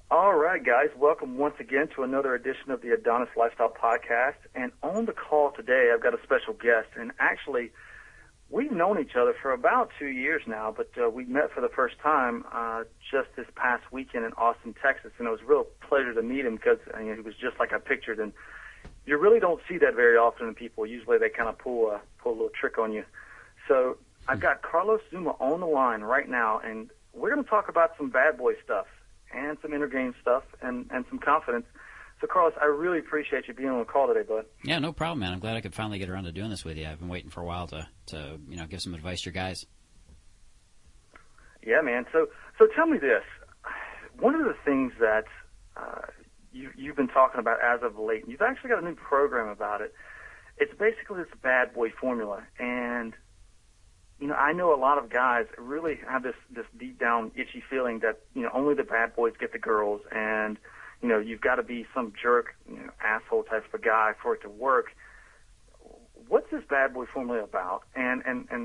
All right, guys. Welcome once again to another edition of the Adonis Lifestyle Podcast. And on the call today, I've got a special guest. And actually, we've known each other for about 2 years now, but we met for the first time just this past weekend in Austin, Texas. And it was a real pleasure to meet him because he was just like I pictured. And you really don't see that very often in people. Usually they kind of pull a little trick on you. So I've got Carlos Zuma on the line right now, and we're going to talk about some bad boy stuff and some inner game stuff and some confidence. So, Carlos, I really appreciate you being on the call today, bud. Yeah, no problem, man. I'm glad I could finally get around to doing this with you. I've been waiting for a while to give some advice to your guys. Yeah, man. So tell me this. One of the things that you've been talking about as of late, and you've actually got a new program about it, it's basically this bad boy formula. And I know a lot of guys really have this deep down itchy feeling that, only the bad boys get the girls, and, you've got to be some jerk, asshole type of a guy for it to work. What's this bad boy formula about? And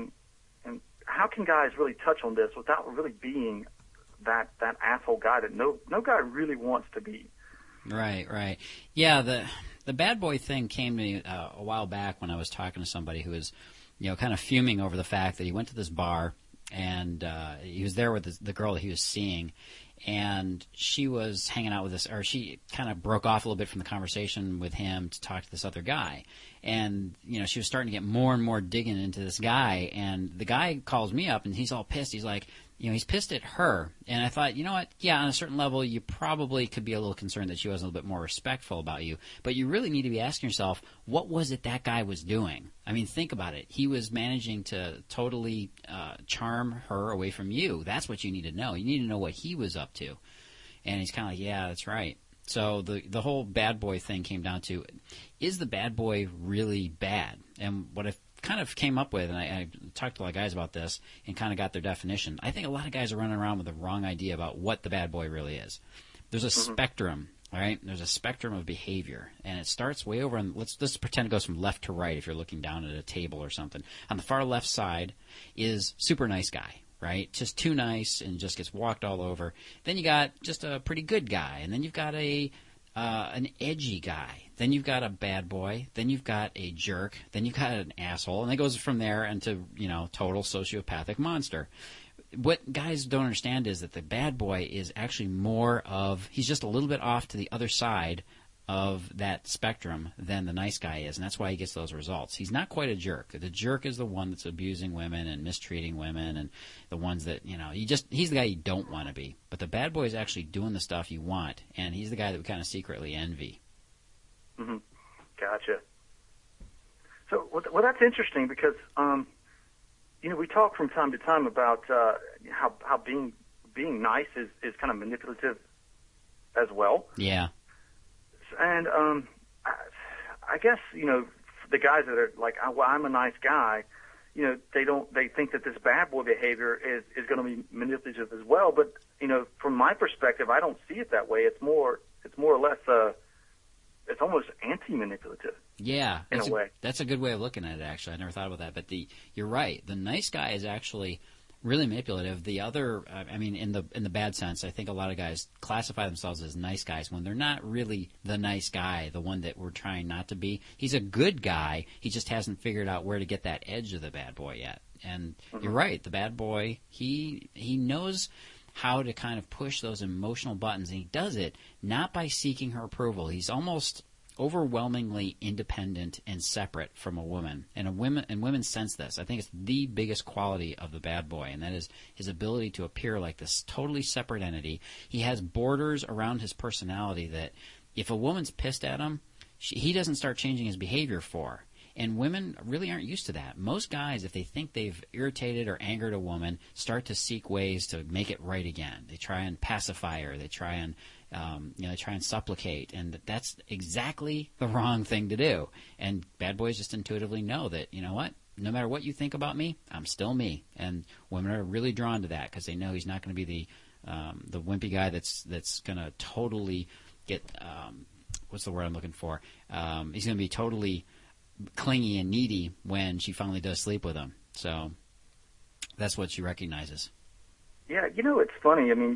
how can guys really touch on this without really being that asshole guy that no guy really wants to be? Right. Yeah, the bad boy thing came to me a while back when I was talking to somebody who was kind of fuming over the fact that he went to this bar and he was there with the girl that he was seeing, and she was hanging out with this, or she kind of broke off a little bit from the conversation with him to talk to this other guy. And, she was starting to get more and more digging into this guy, and the guy calls me up and he's all pissed. He's like, he's pissed at her. And I thought, you know what? Yeah, on a certain level, you probably could be a little concerned that she was a little bit more respectful about you. But you really need to be asking yourself, what was it that guy was doing? I mean, think about it. He was managing to totally charm her away from you. That's what you need to know. You need to know what he was up to. And he's kind of like, yeah, that's right. So the whole bad boy thing came down to, is the bad boy really bad? And what I've kind of came up with, and I talked to a lot of guys about this and kind of got their definition. I think a lot of guys are running around with the wrong idea about what the bad boy really is. There's a spectrum, all right? There's a spectrum of behavior, and it starts way over on, let's pretend it goes from left to right if you're looking down at a table or something. On the far left side is super nice guy, right? Just too nice and just gets walked all over. Then you got just a pretty good guy, and then you've got an edgy guy. Then you've got a bad boy. Then you've got a jerk. Then you've got an asshole. And it goes from there into, total sociopathic monster. What guys don't understand is that the bad boy is actually he's just a little bit off to the other side of that spectrum than the nice guy is. And that's why he gets those results. He's not quite a jerk. The jerk is the one that's abusing women and mistreating women, and the ones that, he's the guy you don't want to be. But the bad boy is actually doing the stuff you want, and he's the guy that we kind of secretly envy. Mm-hmm. Gotcha. So, well, that's interesting because, we talk from time to time about how being nice is kind of manipulative as well. Yeah. And I guess the guys that are like, well, I'm a nice guy, they think that this bad boy behavior is going to be manipulative as well. But from my perspective, I don't see it that way. It's more or less it's almost anti-manipulative. Yeah, in a way. That's a good way of looking at it. Actually, I never thought about that. But you're right. The nice guy is actually really manipulative. The other, in the bad sense, I think a lot of guys classify themselves as nice guys when they're not really the nice guy, the one that we're trying not to be. He's a good guy. He just hasn't figured out where to get that edge of the bad boy yet. And You're right. The bad boy, he knows how to kind of push those emotional buttons, and he does it not by seeking her approval. He's almost overwhelmingly independent and separate from a woman, and women sense this. I think it's the biggest quality of the bad boy, and that is his ability to appear like this totally separate entity. He has borders around his personality that if a woman's pissed at him, he doesn't start changing his behavior for her. And women really aren't used to that. Most guys, if they think they've irritated or angered a woman, start to seek ways to make it right again. They try and pacify her. They try and supplicate, and that's exactly the wrong thing to do. And bad boys just intuitively know that, no matter what you think about me, I'm still me. And women are really drawn to that because they know he's not going to be the wimpy guy that's going to totally get what's the word I'm looking for? He's going to be totally clingy and needy when she finally does sleep with him. So that's what she recognizes. Yeah, it's funny. I mean,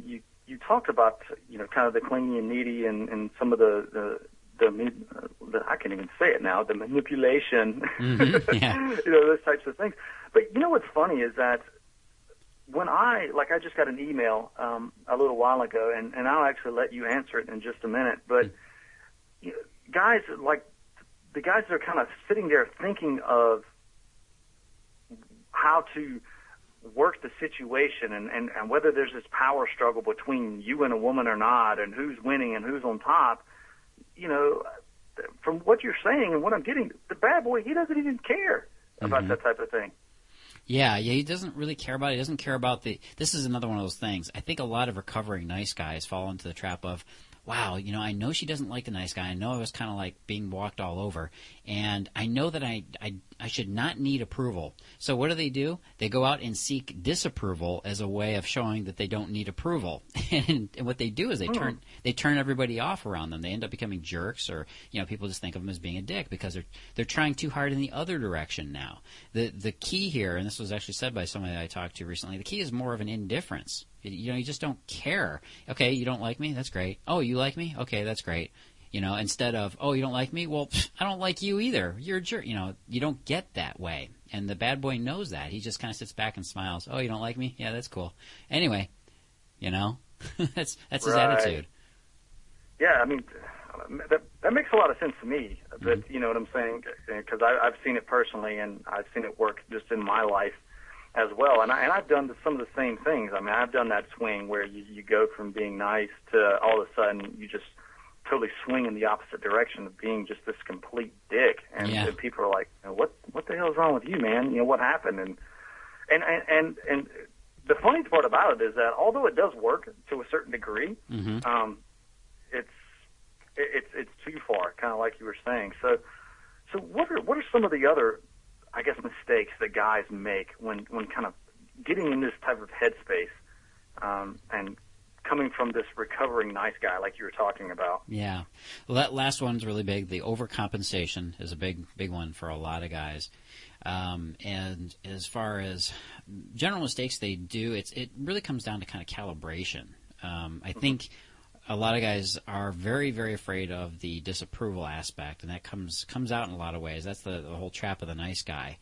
you talked about, kind of the clingy and needy and some of the I can't even say it now, the manipulation, Mm-hmm. Yeah. those types of things. But what's funny is that when I just got an email a little while ago, and I'll actually let you answer it in just a minute, but guys, like the guys that are kind of sitting there thinking of how to work the situation and whether there's this power struggle between you and a woman or not, and who's winning and who's on top, from what you're saying and what I'm getting, the bad boy, he doesn't even care about that type of thing. Yeah, he doesn't really care about it. He doesn't care about this is another one of those things. I think a lot of recovering nice guys fall into the trap of, wow, I know she doesn't like the nice guy. I know I was kind of like being walked all over. And I know that I should not need approval. So what do? They go out and seek disapproval as a way of showing that they don't need approval. And what they do is they turn everybody off around them. They end up becoming jerks, or people just think of them as being a dick because they're trying too hard in the other direction now. The key here, and this was actually said by somebody that I talked to recently, the key is more of an indifference. You just don't care. Okay, you don't like me? That's great. Oh, you like me? Okay, that's great. Instead of, oh, you don't like me? Well, I don't like you either. You're a jerk. You don't get that way. And the bad boy knows that. He just kind of sits back and smiles. Oh, you don't like me? Yeah, that's cool. Anyway, that's his attitude. Yeah, I mean, that makes a lot of sense to me. But you know what I'm saying? Because I've seen it personally, and I've seen it work just in my life as well. And I've done some of the same things. I mean, I've done that swing where you go from being nice to all of a sudden you just totally swing in the opposite direction of being just this complete dick. And people are like, what the hell is wrong with you, man? What happened? And the funny part about it is that although it does work to a certain degree, it's too far, kind of like you were saying. So what are some of the other, I guess, mistakes that guys make when kind of getting in this type of headspace and coming from this recovering nice guy like you were talking about? Yeah. Well, that last one's really big. The overcompensation is a big one for a lot of guys. And as far as general mistakes they do, it really comes down to kind of calibration. I think a lot of guys are very, very afraid of the disapproval aspect, and that comes out in a lot of ways. That's the whole trap of the nice guy.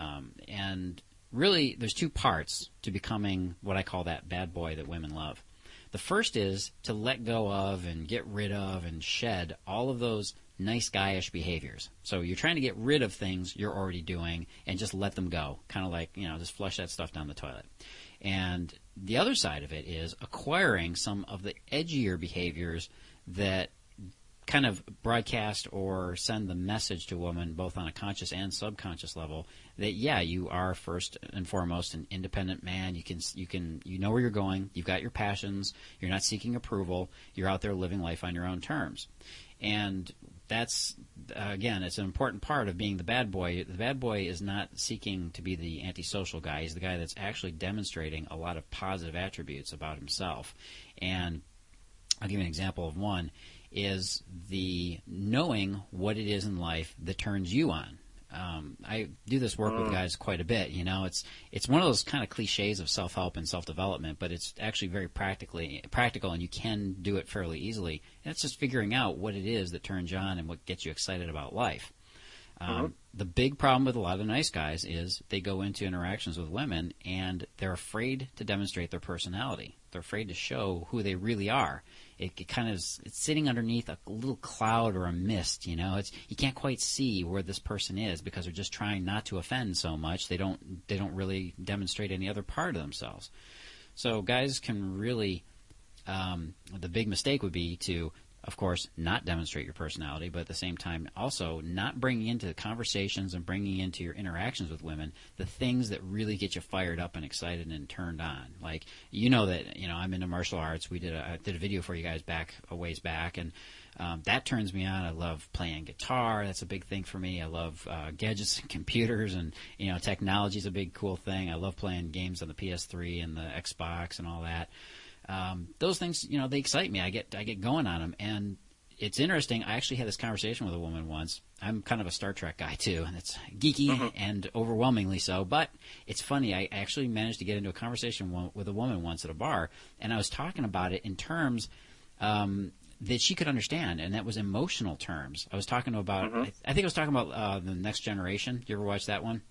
And really, there's two parts to becoming what I call that bad boy that women love. The first is to let go of and get rid of and shed all of those nice guyish behaviors. So you're trying to get rid of things you're already doing and just let them go, kind of like, just flush that stuff down the toilet. And the other side of it is acquiring some of the edgier behaviors that kind of broadcast or send the message to a woman, both on a conscious and subconscious level, that you are first and foremost an independent man. You know where you're going. You've got your passions. You're not seeking approval. You're out there living life on your own terms. And that's, again, it's an important part of being the bad boy. The bad boy is not seeking to be the antisocial guy. He's the guy that's actually demonstrating a lot of positive attributes about himself. And I'll give you an example of one, is the knowing what it is in life that turns you on. I do this work with guys quite a bit. It's one of those kind of cliches of self-help and self-development, but it's actually very practical, and you can do it fairly easily. And it's just figuring out what it is that turns you on and what gets you excited about life. The big problem with a lot of the nice guys is they go into interactions with women and they're afraid to demonstrate their personality. They're afraid to show who they really are. It's sitting underneath a little cloud or a mist, you can't quite see where this person is because they're just trying not to offend so much. They don't really demonstrate any other part of themselves. So guys can really, the big mistake would be to, of course, not demonstrate your personality, but at the same time also not bringing into conversations and bringing into your interactions with women the things that really get you fired up and excited and turned on. Like, I'm into martial arts. I did a video for you guys a ways back, and that turns me on. I love playing guitar. That's a big thing for me. I love gadgets and computers, and technology is a big cool thing. I love playing games on the PS3 and the Xbox and all that. Those things, they excite me. I get going on them, and it's interesting. I actually had this conversation with a woman once. I'm kind of a Star Trek guy too, and it's geeky and overwhelmingly so. But it's funny. I actually managed to get into a conversation with a woman once at a bar, and I was talking about it in terms that she could understand, and that was emotional terms. I was talking about. I think I was talking about The Next Generation. You ever watch that one?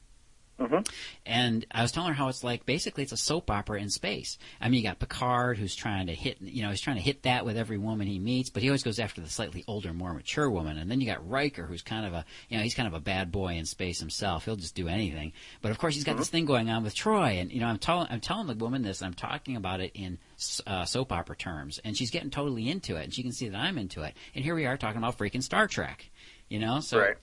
And I was telling her how it's like, basically it's a soap opera in space. I mean, you got Picard who's trying to hit, he's trying to hit that with every woman he meets, but he always goes after the slightly older, more mature woman. And then you got Riker who's kind of he's kind of a bad boy in space himself. He'll just do anything. But of course he's got this thing going on with Troy. And, I'm telling the woman this, and I'm talking about it in soap opera terms. And she's getting totally into it, and she can see that I'm into it. And here we are talking about freaking Star Trek. So right.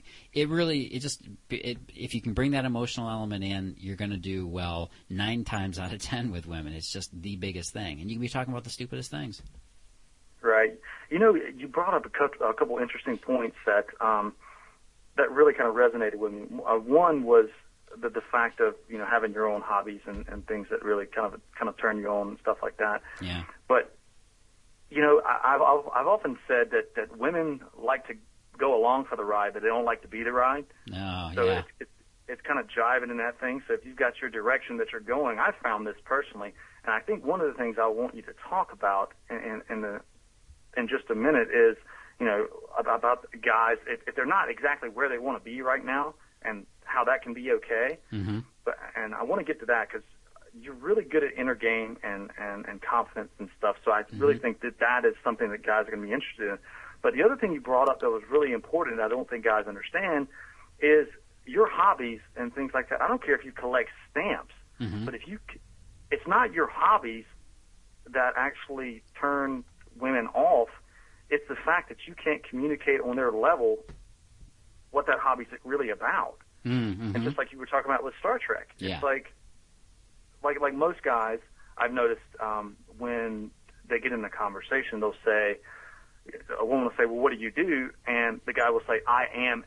If you can bring that emotional element in, you're going to do well 9 times out of 10 with women. It's just the biggest thing. And you can be talking about the stupidest things. Right. You brought up a couple interesting points that really kind of resonated with me. One was the fact of, having your own hobbies and things that really kind of turn you on and stuff like that. Yeah. But, I've often said that women like to go along for the ride, but they don't like to be the ride. Oh, so yeah. it's kind of jiving in that thing. So if you've got your direction that you're going, I found this personally, and I think one of the things I want you to talk about in just a minute is, about guys, if they're not exactly where they want to be right now, and how that can be okay. And I want to get to that because you're really good at inner game and confidence and stuff. So I really think that is something that guys are going to be interested in. But the other thing you brought up that was really important, and I don't think guys understand, is your hobbies and things like that. I don't care if you collect stamps, but it's not your hobbies that actually turn women off. It's the fact that you can't communicate on their level what that hobby's really about. And just like you were talking about with Star Trek, it's like most guys, I've noticed when they get in the conversation, they'll say, a woman will say, well, what do you do? And the guy will say, I am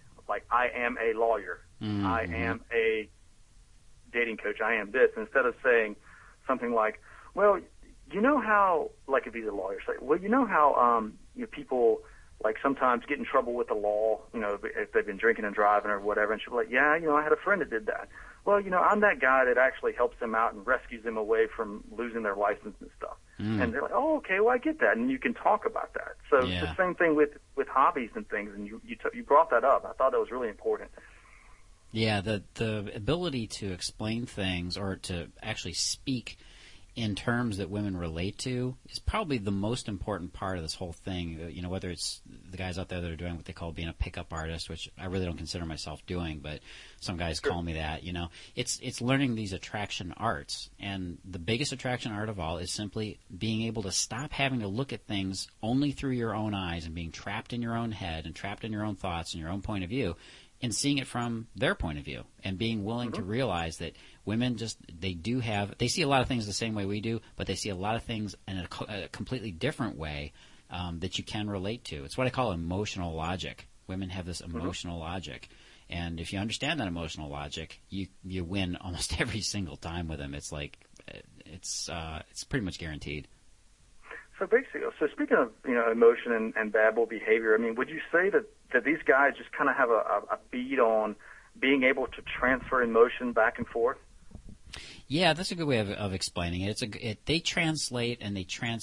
a lawyer. I am a dating coach. I am this. Instead of saying something like, well, how, like if he's a lawyer, say, well, how people like sometimes get in trouble with the law, if they've been drinking and driving or whatever. And she'll be like, yeah, I had a friend that did that. Well, I'm that guy that actually helps them out and rescues them away from losing their license and stuff. And they're like, oh, okay, well, I get that. And you can talk about that. So it's the same thing with hobbies and things. And you brought that up. I thought that was really important. Yeah, the ability to explain things or to actually speak in terms that women relate to is probably the most important part of this whole thing. Whether it's the guys out there that are doing what they call being a pickup artist, which I really don't consider myself doing, but some guys call me that. It's learning these attraction arts, and the biggest attraction art of all is simply being able to stop having to look at things only through your own eyes and being trapped in your own head and trapped in your own thoughts and your own point of view, and seeing it from their point of view, and being willing to realize that women they see a lot of things the same way we do, but they see a lot of things in a completely different way that you can relate to. It's what I call emotional logic. Women have this emotional logic, and if you understand that emotional logic, you win almost every single time with them. It's like it's pretty much guaranteed. So basically, speaking of emotion and bad boy behavior, I mean, would you say that these guys just kind of have a bead on being able to transfer emotion back and forth? Yeah, that's a good way of explaining it. They translate and they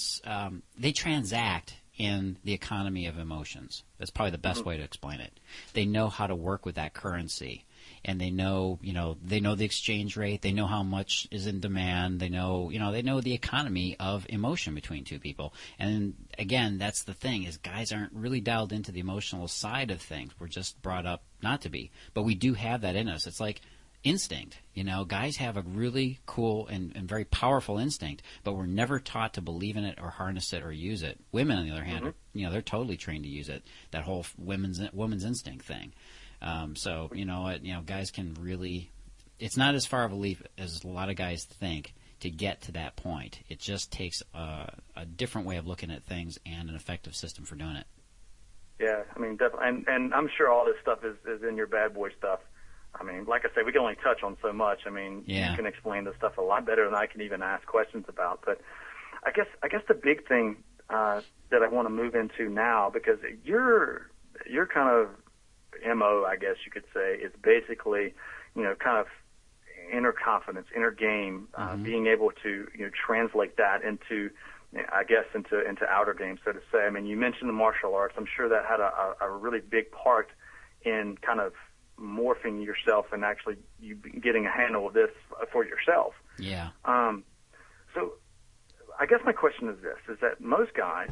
transact in the economy of emotions. That's probably the best way to explain it. They know how to work with that currency, and they know the exchange rate. They know how much is in demand. They know the economy of emotion between two people. And again, that's the thing, is guys aren't really dialed into the emotional side of things. We're just brought up not to be, but we do have that in us. It's like instinct. Guys have a really cool and very powerful instinct, but we're never taught to believe in it or harness it or use it. Women, on the other hand, they're totally trained to use it. That whole woman's instinct thing. So guys can really. It's not as far of a leap as a lot of guys think to get to that point. It just takes a different way of looking at things and an effective system for doing it. Yeah, I mean, definitely, and I'm sure all this stuff is in your bad boy stuff. I mean, like I say, we can only touch on so much. I mean, you can explain this stuff a lot better than I can even ask questions about. But I guess the big thing that I want to move into now, because your kind of MO, I guess you could say, is basically, kind of inner confidence, inner game, being able to, translate that into, I guess, into outer game, so to say. I mean, you mentioned the martial arts. I'm sure that had a really big part in kind of morphing yourself and actually you getting a handle of this for yourself. Yeah. So I guess my question is this, is that most guys,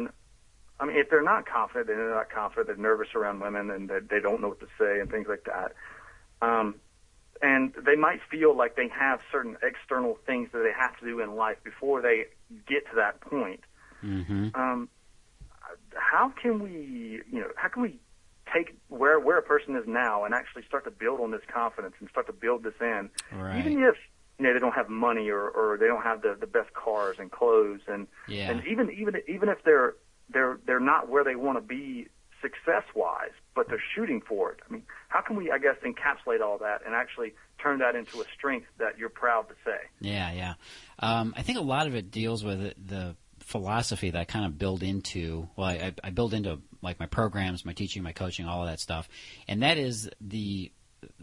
if they're not confident, they're nervous around women and they don't know what to say and things like that. And they might feel like they have certain external things that they have to do in life before they get to that point. Mm-hmm. How can we take where a person is now and actually start to build on this confidence and start to build this in, right. Even if they don't have money or they don't have the best cars and clothes and even if they're not where they want to be success-wise, but they're shooting for it. I mean, how can we, I guess, encapsulate all that and actually turn that into a strength that you're proud to say? Yeah. I think a lot of it deals with the philosophy that I kind of build into. Well, I build into like my programs, my teaching, my coaching, all of that stuff, and that is the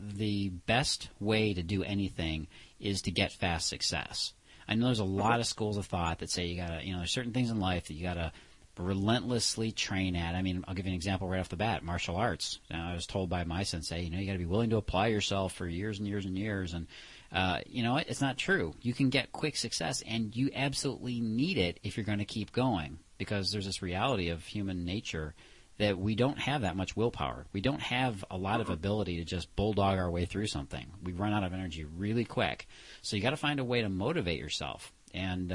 best way to do anything is to get fast success. I know there's a lot of schools of thought that say you gotta, there's certain things in life that you gotta relentlessly train at. I mean, I'll give you an example right off the bat. Martial arts. I was told by my sensei, you got to be willing to apply yourself for years and years and years. And it's not true. You can get quick success, and you absolutely need it if you're going to keep going, because there's this reality of human nature that we don't have that much willpower. We don't have a lot of ability to just bulldog our way through something. We run out of energy really quick. So you got to find a way to motivate yourself. And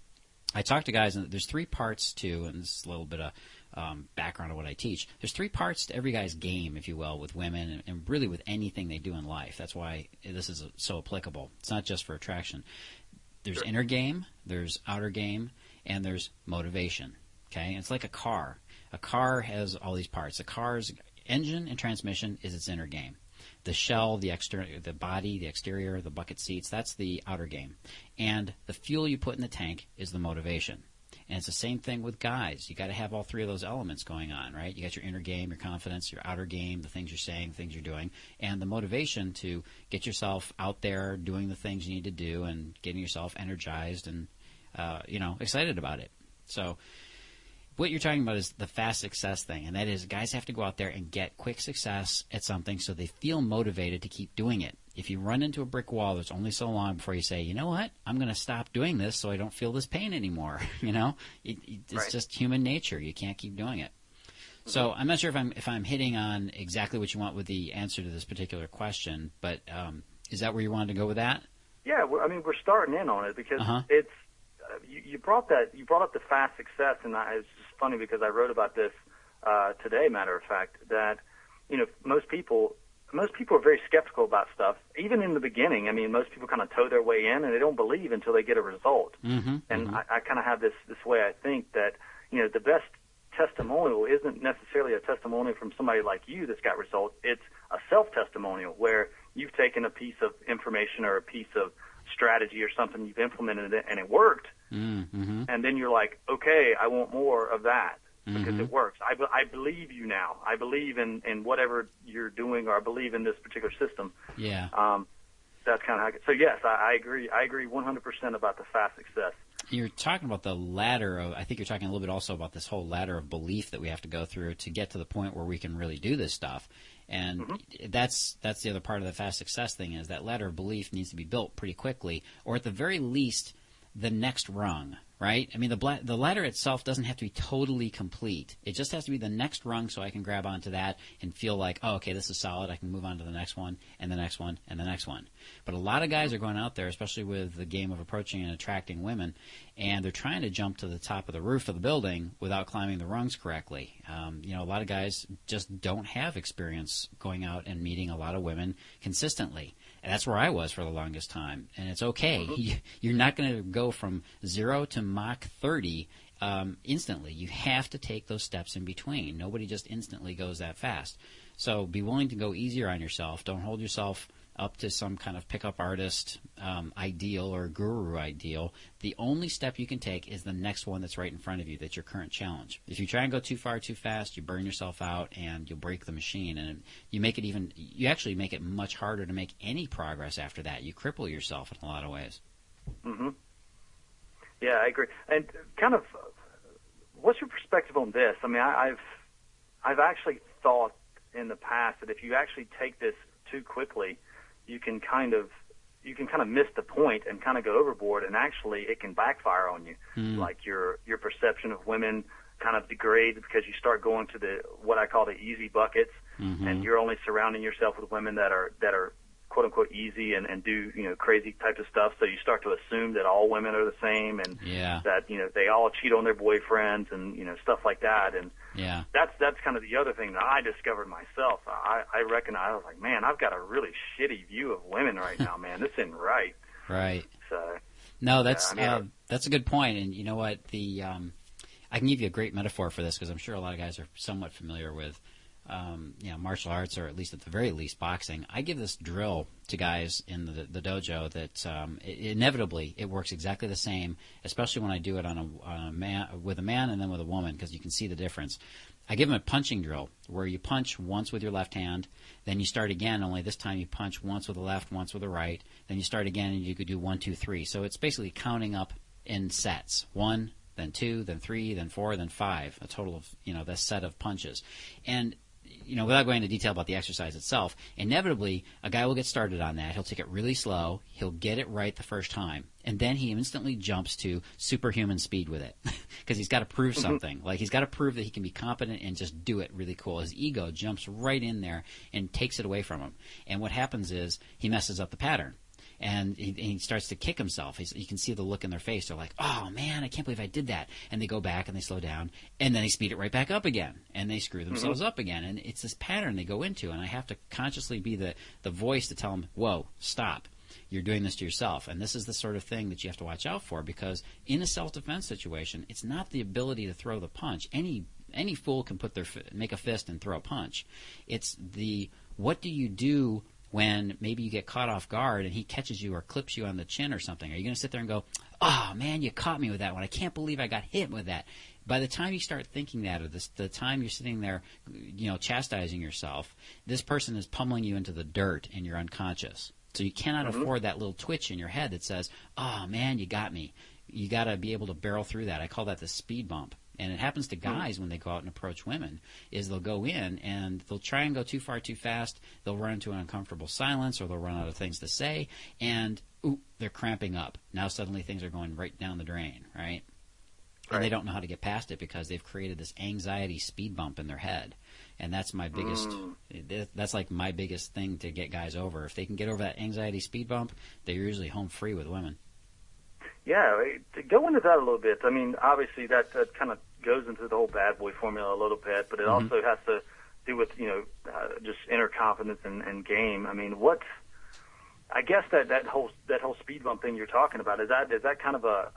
I talk to guys, and there's three parts to, and this is a little bit of background of what I teach. There's three parts to every guy's game, if you will, with women and really with anything they do in life. That's why this is so applicable. It's not just for attraction. There's inner game, there's outer game, and there's motivation. Okay? And it's like a car. A car has all these parts. A car's engine and transmission is its inner game. The shell, the exterior, the body, the exterior, the bucket seats, that's the outer game. And the fuel you put in the tank is the motivation. And it's the same thing with guys. You got to have all three of those elements going on, right? You got your inner game, your confidence, your outer game, the things you're saying, the things you're doing, and the motivation to get yourself out there doing the things you need to do and getting yourself energized and, excited about it. So what you're talking about is the fast success thing, and that is guys have to go out there and get quick success at something so they feel motivated to keep doing it. If you run into a brick wall, there's only so long before you say, you know what, I'm going to stop doing this so I don't feel this pain anymore. It's right. just human nature. You can't keep doing it. Mm-hmm. So I'm not sure if I'm hitting on exactly what you want with the answer to this particular question, but is that where you wanted to go with that? Yeah, we're starting in on it because it's you brought up the fast success, and it's just funny because I wrote about this today. Matter of fact, that most people are very skeptical about stuff. Even in the beginning, most people kind of toe their way in, and they don't believe until they get a result. Mm-hmm, and I kind of have this way I think that the best testimonial isn't necessarily a testimonial from somebody like you that's got results. It's a self-testimonial where you've taken a piece of information or a piece of strategy or something, you've implemented it, and it worked. Mm-hmm. And then you're like, okay, I want more of that because Mm-hmm. it works. I believe you now. I believe in whatever you're doing, or I believe in this particular system. Yeah. That's kind of how. So yes, I agree. I agree 100% about the fast success. You're talking about the ladder of, I think you're talking a little bit also about this whole ladder of belief that we have to go through to get to the point where we can really do this stuff. And that's the other part of the fast success thing, is that ladder of belief needs to be built pretty quickly, or at the very least, the next rung, right? The ladder itself doesn't have to be totally complete. It just has to be the next rung so I can grab onto that and feel like, oh, okay, this is solid. I can move on to the next one and the next one and the next one. But a lot of guys are going out there, especially with the game of approaching and attracting women, and they're trying to jump to the top of the roof of the building without climbing the rungs correctly. A lot of guys just don't have experience going out and meeting a lot of women consistently. And that's where I was for the longest time. And it's okay. You're not going to go from 0 to Mach 30 instantly. You have to take those steps in between. Nobody just instantly goes that fast. So be willing to go easier on yourself. Don't hold yourself up to some kind of pickup artist ideal or guru ideal, the only step you can take is the next one that's right in front of you. That's your current challenge. If you try and go too far too fast, you burn yourself out and you'll break the machine, and you actually make it much harder to make any progress after that. You cripple yourself in a lot of ways. Mm-hmm. Yeah, I agree. And kind of, what's your perspective on this? I mean, I've actually thought in the past that if you actually take this too quickly, you can kind of miss the point and kind of go overboard, and actually it can backfire on you. Like your perception of women kind of degrades because you start going to what I call the easy buckets, and you're only surrounding yourself with women that are quote unquote easy and do crazy types of stuff. So you start to assume that all women are the same, and that they all cheat on their boyfriends and stuff like that. And that's kind of the other thing that I discovered myself. I recognize, I was like, man, I've got a really shitty view of women right now, man. This isn't right. Right. So no, that's a good point. And you know what, I can give you a great metaphor for this because I'm sure a lot of guys are somewhat familiar with martial arts, or at least at the very least boxing. I give this drill to guys in the dojo that inevitably it works exactly the same, especially when I do it on a man, with a man and then with a woman, because you can see the difference. I give them a punching drill where you punch once with your left hand, then you start again, only this time you punch once with the left, once with the right, then you start again and you could do 1, 2, 3. So it's basically counting up in sets. 1, then 2, then 3, then 4, then 5, a total of, this set of punches. And without going into detail about the exercise itself, inevitably a guy will get started on that. He'll take it really slow. He'll get it right the first time. And then he instantly jumps to superhuman speed with it because he's got to prove something. Like he's got to prove that he can be competent and just do it really cool. His ego jumps right in there and takes it away from him. And what happens is he messes up the pattern. And he starts to kick himself. You can see the look in their face. They're like, oh, man, I can't believe I did that. And they go back and they slow down. And then they speed it right back up again. And they screw themselves up again. And it's this pattern they go into. And I have to consciously be the voice to tell them, whoa, stop. You're doing this to yourself. And this is the sort of thing that you have to watch out for, because in a self-defense situation, it's not the ability to throw the punch. Any fool can make a fist and throw a punch. It's what do you do when maybe you get caught off guard and he catches you or clips you on the chin or something? Are you going to sit there and go, oh, man, you caught me with that one. I can't believe I got hit with that. By the time you start thinking that, or the time you're sitting there, chastising yourself, this person is pummeling you into the dirt and you're unconscious. So you cannot afford that little twitch in your head that says, oh, man, you got me. You got to be able to barrel through that. I call that the speed bump. And it happens to guys when they go out and approach women, is they'll go in and they'll try and go too far too fast. They'll run into an uncomfortable silence, or they'll run out of things to say, and they're cramping up. Now suddenly things are going right down the drain, right? And they don't know how to get past it because they've created this anxiety speed bump in their head. And that's my biggest that's like my biggest thing to get guys over. If they can get over that anxiety speed bump, they're usually home free with women. Yeah, to go into that a little bit, I mean, obviously that kind of goes into the whole bad boy formula a little bit, but it also has to do with, just inner confidence and game. I mean, I guess that whole speed bump thing you're talking about, is that kind of a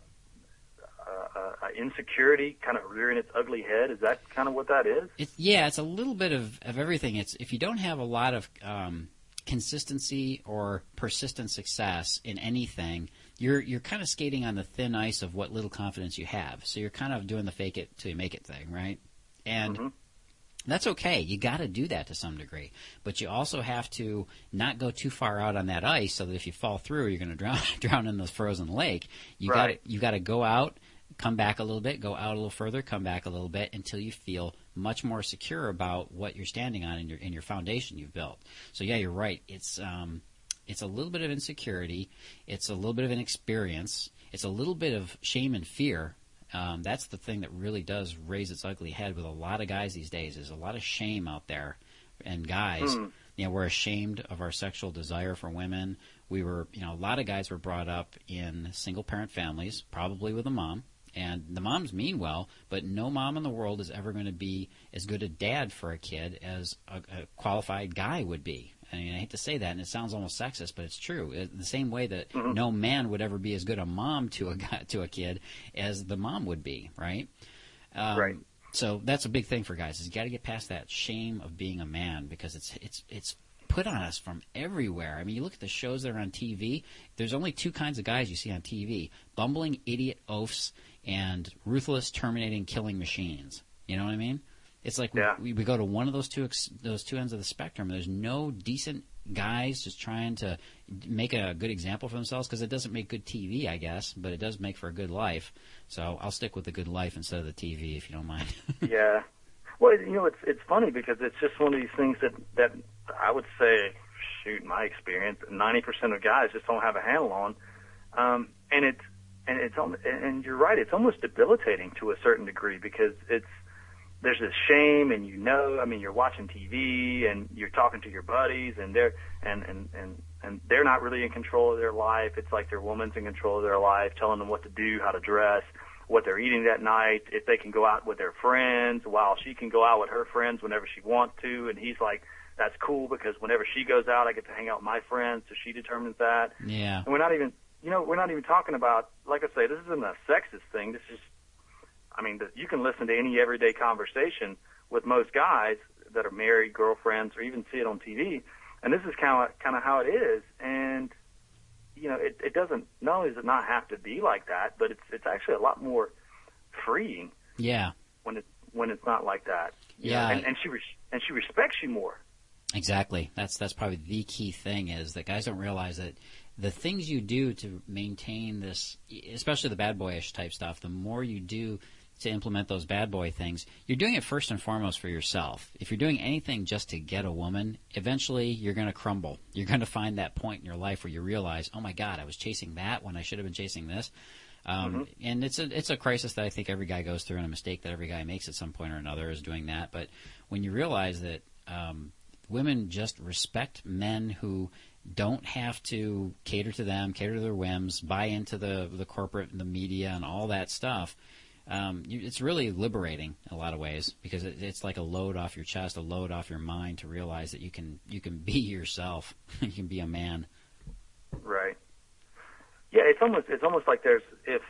insecurity kind of rearing its ugly head? Is that kind of what that is? It's a little bit of everything. It's if you don't have a lot of consistency or persistent success in anything, you're kind of skating on the thin ice of what little confidence you have. So you're kind of doing the fake it till you make it thing, right? And that's okay. You got to do that to some degree. But you also have to not go too far out on that ice so that if you fall through, you're going to drown in the frozen lake. You got to go out, come back a little bit, go out a little further, come back a little bit until you feel much more secure about what you're standing on in your foundation you've built. So yeah, you're right. It's a little bit of insecurity. It's a little bit of inexperience. It's a little bit of shame and fear. That's the thing that really does raise its ugly head with a lot of guys these days. There's a lot of shame out there. And guys, we're ashamed of our sexual desire for women. We were, a lot of guys were brought up in single-parent families, probably with a mom. And the moms mean well, but no mom in the world is ever going to be as good a dad for a kid as a qualified guy would be. I mean, I hate to say that, and it sounds almost sexist, but it's true. In the same way that no man would ever be as good a mom to a kid as the mom would be, right? Right. So that's a big thing for guys. Is you got to get past that shame of being a man, because it's put on us from everywhere. I mean, you look at the shows that are on TV, there's only two kinds of guys you see on TV: bumbling idiot oafs and ruthless, terminating, killing machines. You know what I mean? It's like we go to one of those two ends of the spectrum. There's no decent guys just trying to make a good example for themselves, because it doesn't make good TV, I guess, but it does make for a good life. So I'll stick with the good life instead of the TV, if you don't mind. Yeah. Well, it's funny because it's just one of these things that I would say, shoot, my experience, 90% of guys just don't have a handle on, and you're right, it's almost debilitating to a certain degree, because there's this shame, and you're watching TV and you're talking to your buddies, and they're not really in control of their life. It's like their woman's in control of their life, telling them what to do, how to dress, what they're eating that night, if they can go out with their friends, while she can go out with her friends whenever she wants to. And he's like, that's cool, because whenever she goes out, I get to hang out with my friends, so she determines that. Yeah. And we're not even talking about, like I say, this isn't a sexist thing. This is, you can listen to any everyday conversation with most guys that are married, girlfriends, or even see it on TV, and this is kind of how it is. And it doesn't, not only does it not have to be like that, but it's actually a lot more freeing. Yeah. When it's not like that. Yeah. And she respects you more. Exactly. That's probably the key thing, is that guys don't realize that the things you do to maintain this, especially the bad boyish type stuff, the more you do to implement those bad boy things, you're doing it first and foremost for yourself. If you're doing anything just to get a woman, eventually you're going to crumble. You're going to find that point in your life where you realize, oh my God, I was chasing that when I should have been chasing this. And it's a crisis that I think every guy goes through, and a mistake that every guy makes at some point or another is doing that. But when you realize that women just respect men who don't have to cater to them, cater to their whims, buy into the corporate and the media and all that stuff, it's really liberating in a lot of ways, because it's like a load off your chest, a load off your mind, to realize that you can be yourself. You can be a man. Right. Yeah, it's almost like there's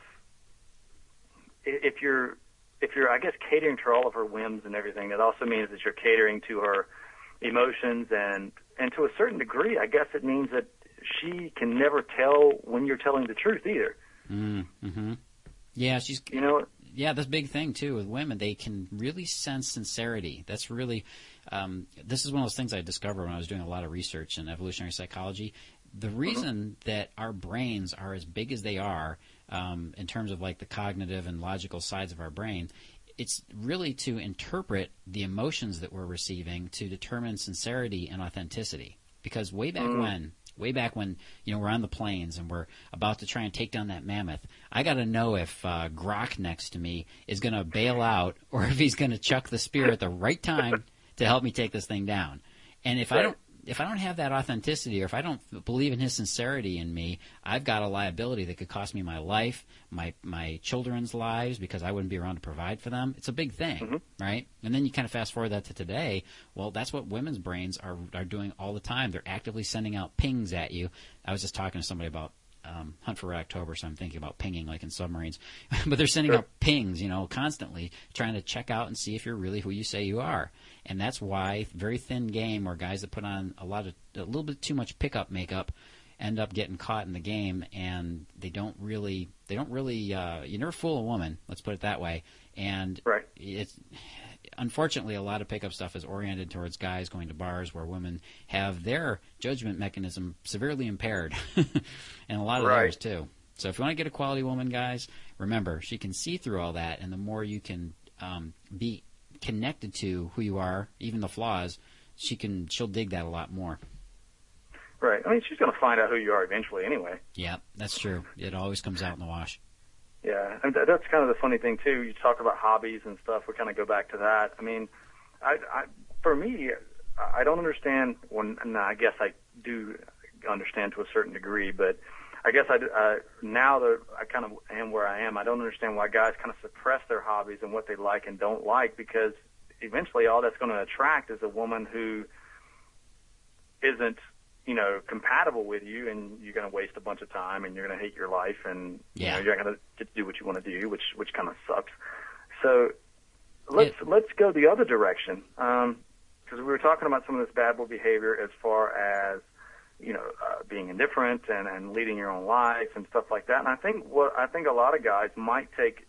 if you're I guess catering to all of her whims and everything, that also means that you're catering to her emotions, and to a certain degree, I guess it means that she can never tell when you're telling the truth either. Mm-hmm. Yeah, yeah, this big thing too with women, they can really sense sincerity. That's really, this is one of those things I discovered when I was doing a lot of research in evolutionary psychology. The reason that our brains are as big as they are, in terms of like the cognitive and logical sides of our brain, it's really to interpret the emotions that we're receiving to determine sincerity and authenticity. Because way back when, we're on the plains and we're about to try and take down that mammoth, I got to know if Grok next to me is going to bail out, or if he's going to chuck the spear at the right time to help me take this thing down. And if I don't have that authenticity, or if I don't believe in his sincerity in me, I've got a liability that could cost me my life, my children's lives, because I wouldn't be around to provide for them. It's a big thing, right? And then you kind of fast forward that to today. Well, that's what women's brains are doing all the time. They're actively sending out pings at you. I was just talking to somebody about Hunt for Red October, so I'm thinking about pinging like in submarines. But they're sending out pings, constantly, trying to check out and see if you're really who you say you are. And that's why very thin game, or guys that put on a little bit too much pickup makeup, end up getting caught in the game, and they don't really you never fool a woman, let's put it that way. And it's unfortunately, a lot of pickup stuff is oriented towards guys going to bars where women have their judgment mechanism severely impaired, and a lot of theirs too. So if you want to get a quality woman, guys, remember, she can see through all that, and the more you can be connected to who you are, even the flaws, she'll dig that a lot more. Right. I mean, she's going to find out who you are eventually anyway. Yeah, that's true. It always comes out in the wash. Yeah, and that's kind of the funny thing too. You talk about hobbies and stuff. We kind of go back to that. I mean, for me, I don't understand. And I guess I do understand to a certain degree, but I guess now that I kind of am where I am, I don't understand why guys kind of suppress their hobbies and what they like and don't like, because eventually all that's going to attract is a woman who isn't, compatible with you, and you're going to waste a bunch of time, and you're going to hate your life, and you're not going to get to do what you want to do, which kind of sucks. So let's go the other direction, because we were talking about some of this bad boy behavior as far as, being indifferent and leading your own life and stuff like that. And I think a lot of guys might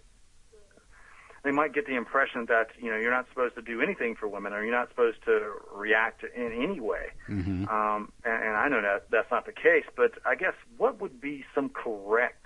get the impression that, you're not supposed to do anything for women, or you're not supposed to react in any way. Mm-hmm. And I know that's not the case, but I guess what would be some correct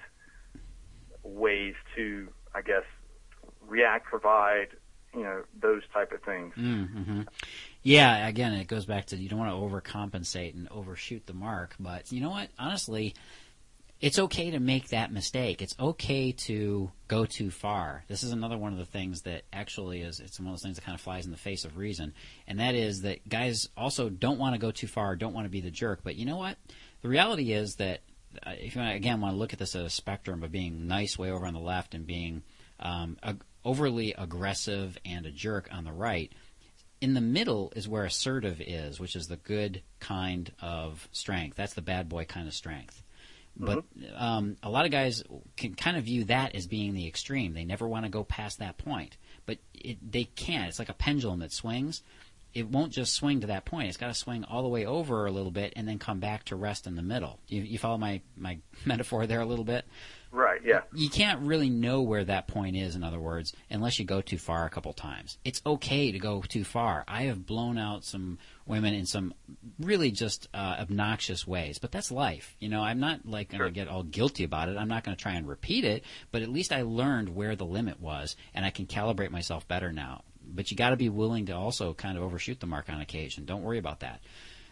ways to, I guess, react, provide, those type of things. Mm-hmm. Yeah, again, it goes back to you don't want to overcompensate and overshoot the mark. But you know what? Honestly, it's okay to make that mistake. It's okay to go too far. This is another one of the things that actually it's one of those things that kind of flies in the face of reason. And that is that guys also don't want to go too far, don't want to be the jerk. But you know what? The reality is that if you want to look at this as a spectrum of being nice way over on the left and being overly aggressive and a jerk on the right, in the middle is where assertive is, which is the good kind of strength. That's the bad boy kind of strength. But a lot of guys can kind of view that as being the extreme. They never want to go past that point. But they can't. It's like a pendulum that swings. It won't just swing to that point. It's got to swing all the way over a little bit and then come back to rest in the middle. You follow my metaphor there a little bit? Right, yeah. You can't really know where that point is, in other words, unless you go too far a couple times. It's okay to go too far. I have blown out some women in some really just obnoxious ways, but that's life. I'm not like going to get all guilty about it. I'm not going to try and repeat it, but at least I learned where the limit was, and I can calibrate myself better now. But you got to be willing to also kind of overshoot the mark on occasion. Don't worry about that.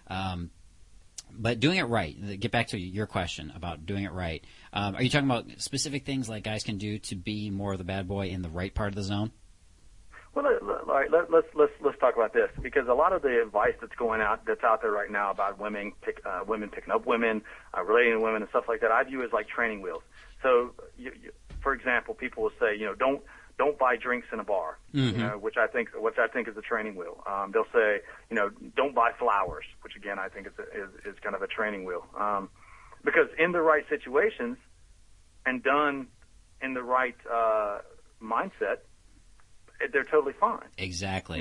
But doing it right, get back to your question about doing it right. Are you talking about specific things like guys can do to be more of the bad boy in the right part of the zone? Well, all right, let's talk about this, because a lot of the advice that's out there right now about women picking up women, relating to women and stuff like that, I view as like training wheels. So, for example, people will say, don't buy drinks in a bar, which I think is a training wheel. They'll say, don't buy flowers, which again I think is kind of a training wheel, because in the right situations and done in the right mindset, they're totally fine. Exactly.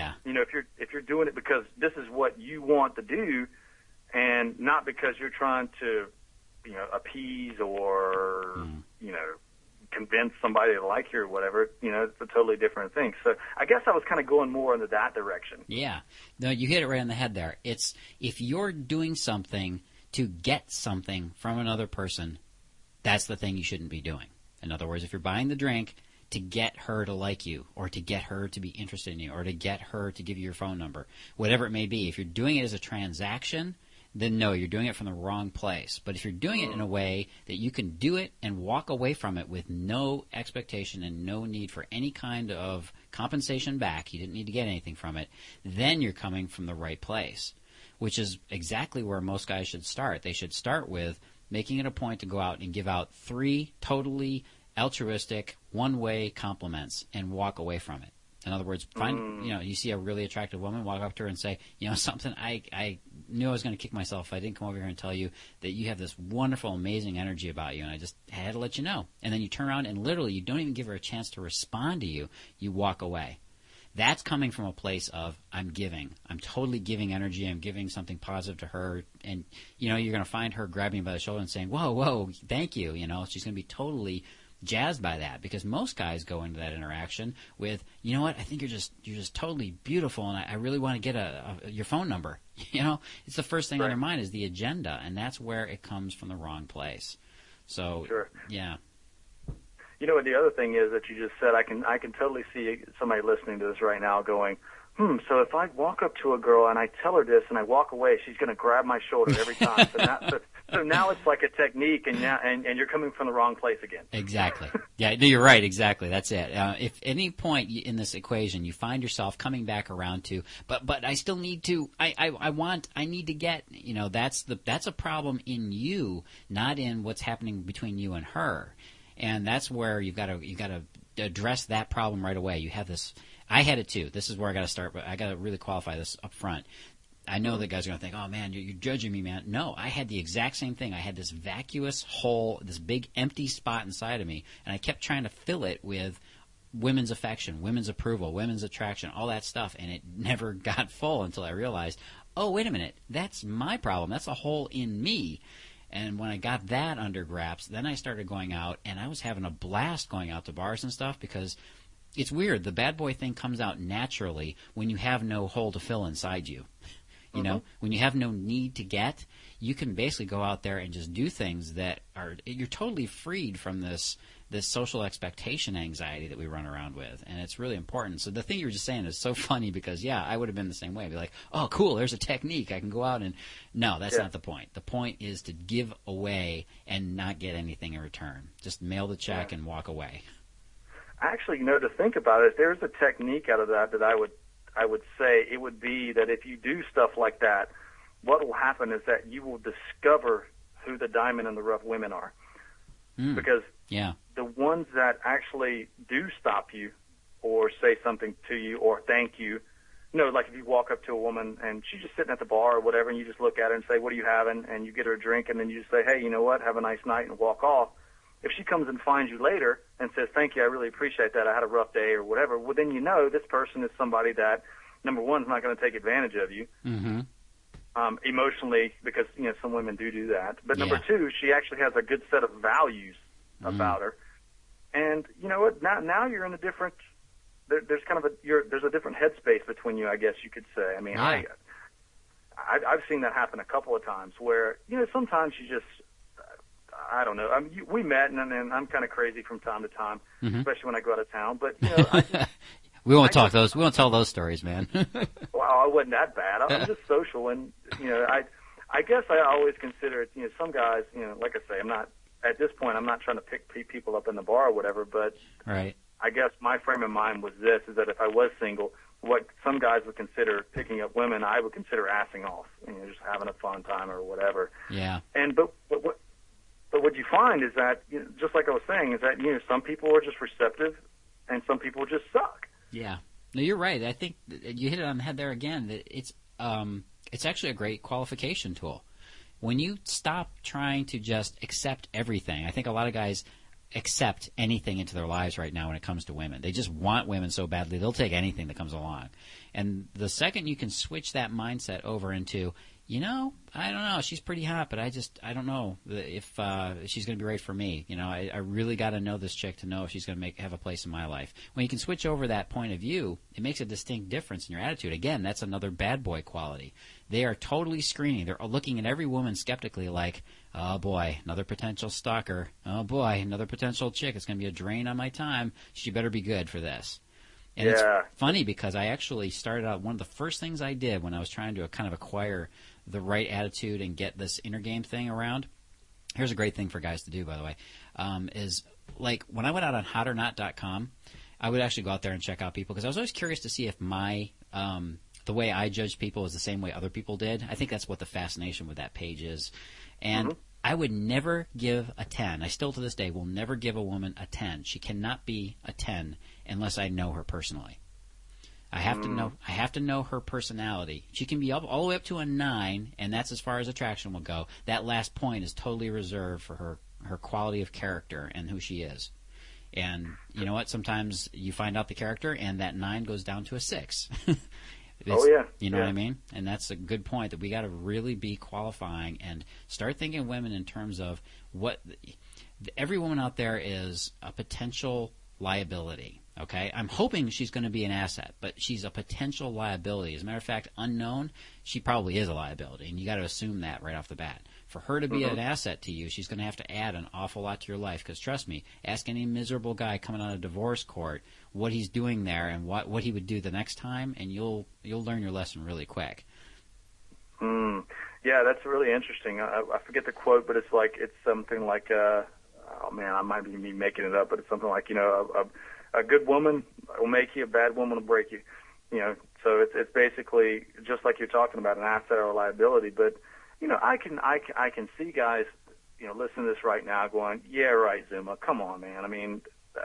If you're doing it because this is what you want to do, and not because you're trying to, appease or convince somebody to like you or whatever, it's a totally different thing. So I guess I was kind of going more into that direction. Yeah. No, you hit it right on the head there. It's if you're doing something to get something from another person, that's the thing you shouldn't be doing. In other words, if you're buying the drink to get her to like you, or to get her to be interested in you, or to get her to give you your phone number, whatever it may be, if you're doing it as a transaction, then no, you're doing it from the wrong place. But if you're doing it in a way that you can do it and walk away from it with no expectation and no need for any kind of compensation back, you didn't need to get anything from it, then you're coming from the right place, which is exactly where most guys should start. They should start with making it a point to go out and give out 3 totally altruistic, one-way compliments and walk away from it. In other words, you see a really attractive woman, walk up to her and say, something, I knew I was going to kick myself if I didn't come over here and tell you that you have this wonderful, amazing energy about you, and I just had to let you know. And then you turn around and literally you don't even give her a chance to respond to you. You walk away. That's coming from a place of I'm giving. I'm totally giving energy. I'm giving something positive to her. And, you're going to find her grabbing you by the shoulder and saying, whoa, thank you. She's going to be totally jazzed by that, because most guys go into that interaction with, I think you're just totally beautiful, and I really want to get your phone number. It's the first thing on their mind is the agenda, and that's where it comes from the wrong place. So, yeah. The other thing is that you just said, I can totally see somebody listening to this right now going, so if I walk up to a girl and I tell her this and I walk away, she's going to grab my shoulder every time. So now it's like a technique, and you're coming from the wrong place again. Exactly. Yeah, you're right. Exactly. That's it. If at any point in this equation you find yourself coming back around to, but I still need to, I need to get, that's a problem in you, not in what's happening between you and her. And that's where you've got to address that problem right away. You have this. I had it too. This is where I got to start, but I got to really qualify this up front. I know that guys are going to think, oh, man, you're judging me, man. No, I had the exact same thing. I had this vacuous hole, this big empty spot inside of me, and I kept trying to fill it with women's affection, women's approval, women's attraction, all that stuff, and it never got full until I realized, oh, wait a minute, that's my problem. That's a hole in me. And when I got that under wraps, then I started going out, and I was having a blast going out to bars and stuff because it's weird. The bad boy thing comes out naturally when you have no hole to fill inside you. You know, when you have no need to get, you can basically go out there and just do things that are – you're totally freed from this social expectation anxiety that we run around with, and it's really important. So the thing you were just saying is so funny because, yeah, I would have been the same way. I'd be like, oh, cool, there's a technique. I can go out and – no, that's not the point. The point is to give away and not get anything in return. Just mail the check and walk away. Actually, to think about it, there's a technique out of that I would say it would be that if you do stuff like that, what will happen is that you will discover who the diamond in the rough women are. Because the ones that actually do stop you or say something to you or thank you, like if you walk up to a woman and she's just sitting at the bar or whatever and you just look at her and say, what are you having? And you get her a drink and then you just say, hey, you know what, have a nice night and walk off. If she comes and finds you later and says, thank you, I really appreciate that, I had a rough day or whatever, well, then this person is somebody that, number one, is not going to take advantage of you emotionally because, some women do that. But number two, she actually has a good set of values about her. And you know what? Now you're in a different there's kind of there's a different headspace between you, I guess you could say. I mean, I've seen that happen a couple of times where, sometimes you just I don't know. We met, and I'm kind of crazy from time to time, especially when I go out of town. But we won't tell those stories, man. Well, I wasn't that bad. I'm just social, and I guess I always consider it. Some guys, like I say, I'm not at this point. I'm not trying to pick people up in the bar or whatever. But right. I guess my frame of mind was this: is that if I was single, what some guys would consider picking up women, I would consider assing off, just having a fun time or whatever. Yeah. And but what you find is that, just like I was saying, is that, some people are just receptive and some people just suck. Yeah. No, you're right. I think you hit it on the head there again. That it's actually a great qualification tool. When you stop trying to just accept everything, I think a lot of guys accept anything into their lives right now when it comes to women. They just want women so badly, they'll take anything that comes along. And the second you can switch that mindset over into, I don't know, she's pretty hot, but I don't know if she's going to be right for me. I really got to know this chick to know if she's going to have a place in my life. When you can switch over that point of view, it makes a distinct difference in your attitude. Again, that's another bad boy quality. They are totally screening. They're looking at every woman skeptically like, oh boy, another potential stalker. Oh boy, another potential chick. It's going to be a drain on my time. She better be good for this. And it's funny because I actually started out, one of the first things I did when I was trying to kind of acquire the right attitude and get this inner game thing around. Here's a great thing for guys to do, by the way, is like when I went out on hotornot.com, I would actually go out there and check out people because I was always curious to see if my the way I judged people is the same way other people did. I think that's what the fascination with that page is. And I would never give a 10. I still to this day will never give a woman a 10. She cannot be a 10 unless I know her personally. I have to know her personality. She can be all the way up to a 9, and that's as far as attraction will go. That last point is totally reserved for her quality of character and who she is. And you know what? Sometimes you find out the character, and that 9 goes down to a 6. You know what I mean? And that's a good point, that we got to really be qualifying and start thinking of women in terms of what every woman out there is a potential liability. Okay, I'm hoping she's going to be an asset, but she's a potential liability. As a matter of fact, unknown, she probably is a liability, and you got to assume that right off the bat. For her to be an asset to you, she's going to have to add an awful lot to your life. Because trust me, ask any miserable guy coming out of divorce court what he's doing there and what he would do the next time, and you'll learn your lesson really quick. Yeah, that's really interesting. I forget the quote, but it's something like, oh man, I might be making it up, but it's something like, a good woman will make you, a bad woman will break you. So it's basically just like you're talking about, an asset or a liability. But I can see guys, listening to this right now, going, yeah, right, Zuma, come on, man. I mean,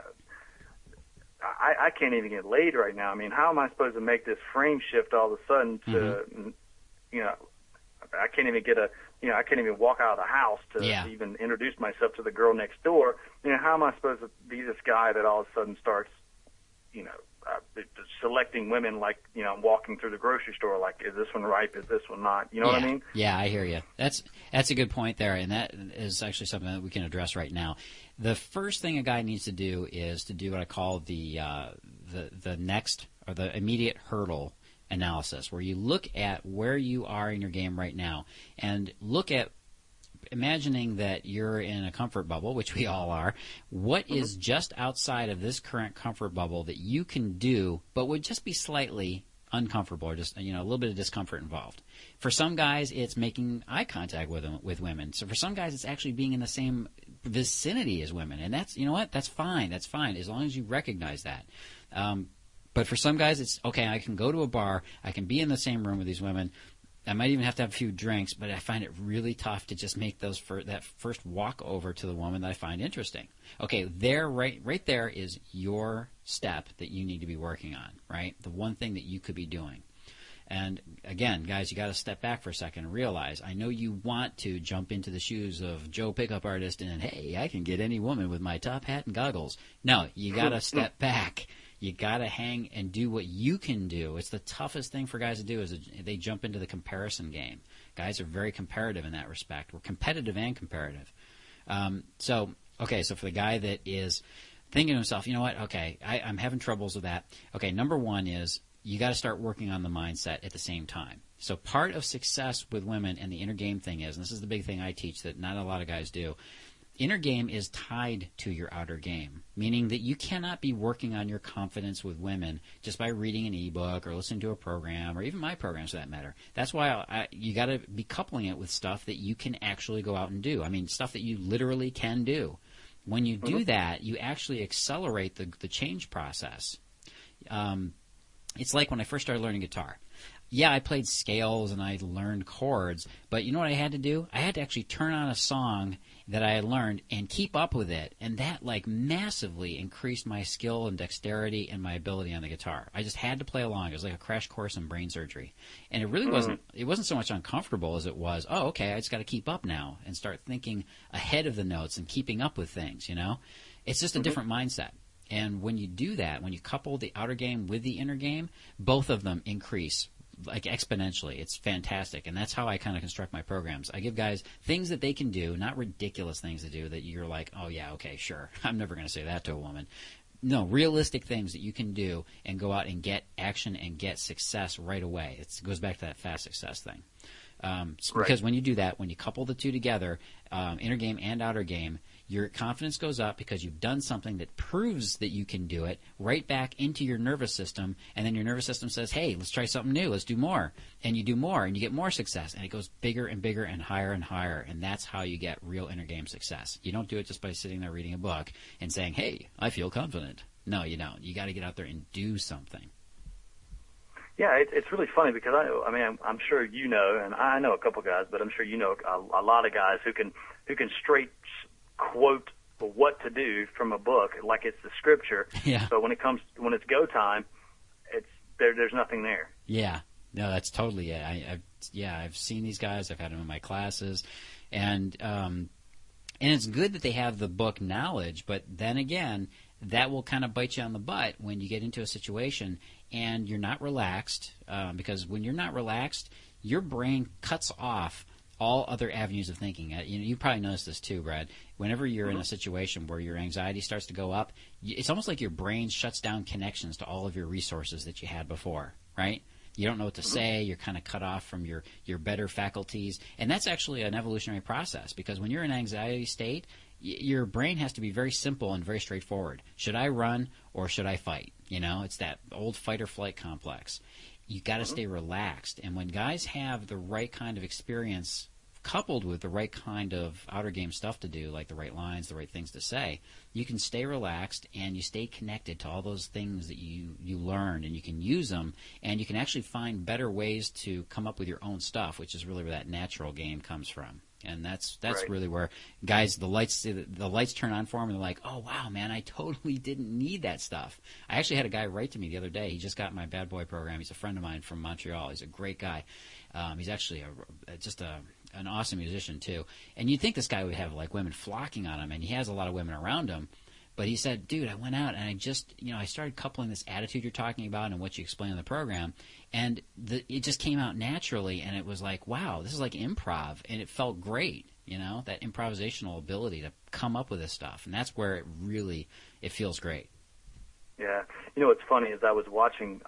I can't even get laid right now. I mean, how am I supposed to make this frame shift all of a sudden to, I can't even get I can't even walk out of the house to even introduce myself to the girl next door. How am I supposed to be this guy that all of a sudden starts, selecting women like, I'm walking through the grocery store, like, is this one ripe? Is this one not? You know what I mean? Yeah, I hear you. That's a good point there, and that is actually something that we can address right now. The first thing a guy needs to do is to do what I call the next or the immediate hurdle analysis, where you look at where you are in your game right now and look at imagining that you're in a comfort bubble, which we all are. What is just outside of this current comfort bubble that you can do, but would just be slightly uncomfortable or just a little bit of discomfort involved? For some guys, it's making eye contact with women. So for some guys, it's actually being in the same vicinity as women, and that's that's fine. That's fine as long as you recognize that. But for some guys, it's okay. I can go to a bar. I can be in the same room with these women. I might even have to have a few drinks, but I find it really tough to just make that first walk over to the woman that I find interesting. Okay, right there is your step that you need to be working on, right? The one thing that you could be doing. And again, guys, you got to step back for a second and realize, I know you want to jump into the shoes of Joe Pickup Artist and, hey, I can get any woman with my top hat and goggles. No, you got to step back. You got to hang and do what you can do. It's the toughest thing for guys to do is they jump into the comparison game. Guys are very comparative in that respect. We're competitive and comparative. So for the guy that is thinking to himself, you know what, okay, I'm having troubles with that. Okay, number one is you got to start working on the mindset at the same time. So part of success with women and the inner game thing is, and this is the big thing I teach that not a lot of guys do, inner game is tied to your outer game, meaning that you cannot be working on your confidence with women just by reading an ebook or listening to a program or even my programs for that matter. That's why you got to be coupling it with stuff that you can actually go out and do. I mean, stuff that you literally can do. When you do that, you actually accelerate the change process. It's like when I first started learning guitar. Yeah, I played scales and I learned chords, but you know what I had to do? I had to actually turn on a song that I had learned and keep up with it, and that massively increased my skill and dexterity and my ability on the guitar. I just had to play along. It was like a crash course in brain surgery, and it really wasn't so much uncomfortable as it was, oh, okay, I just got to keep up now and start thinking ahead of the notes and keeping up with things, It's just a different mindset. And when you do that, when you couple the outer game with the inner game, both of them increase exponentially. It's fantastic. And that's how I kind of construct my programs. I give guys things that they can do, not ridiculous things to do that you're like, oh, yeah, okay, sure. I'm never going to say that to a woman. No, realistic things that you can do and go out and get action and get success right away. It goes back to that fast success thing. Because when you do that, when you couple the two together, inner game and outer game, your confidence goes up because you've done something that proves that you can do it right back into your nervous system, and then your nervous system says, hey, let's try something new, let's do more. And you do more, and you get more success, and it goes bigger and bigger and higher, and that's how you get real inner game success. You don't do it just by sitting there reading a book and saying, hey, I feel confident. No, you don't. You got to get out there and do something. Yeah, it's really funny because I'm sure you know, and I know a couple guys, but I'm sure you know a lot of guys who can straight quote what to do from a book like it's the scripture. Yeah. But when it's go time, there's nothing there. Yeah. No, that's totally it. I've seen these guys. I've had them in my classes, and it's good that they have the book knowledge. But then again, that will kind of bite you on the butt when you get into a situation and you're not relaxed, because when you're not relaxed, your brain cuts off all other avenues of thinking. You probably noticed this too, Brad. Whenever you're in a situation where your anxiety starts to go up, it's almost like your brain shuts down connections to all of your resources that you had before, right? You don't know what to say. You're kind of cut off from your better faculties. And that's actually an evolutionary process, because when you're in an anxiety state, your brain has to be very simple and very straightforward. Should I run or should I fight? It's that old fight or flight complex. You got to stay relaxed. And when guys have the right kind of experience coupled with the right kind of outer game stuff to do, like the right lines, the right things to say, you can stay relaxed and you stay connected to all those things that you learned, and you can use them, and you can actually find better ways to come up with your own stuff, which is really where that natural game comes from. And that's right. Really where guys, the lights turn on for them, and they're like, oh, wow, man, I totally didn't need that stuff. I actually had a guy write to me the other day. He just got my Bad Boy program. He's a friend of mine from Montreal. He's a great guy. He's actually an awesome musician, too. And you'd think this guy would have, women flocking on him, and he has a lot of women around him. But he said, dude, I went out and I just, I started coupling this attitude you're talking about and what you explain in the program, and it just came out naturally, and it was like, wow, this is like improv, and it felt great, that improvisational ability to come up with this stuff, and that's where it feels great. Yeah. What's funny is I was watching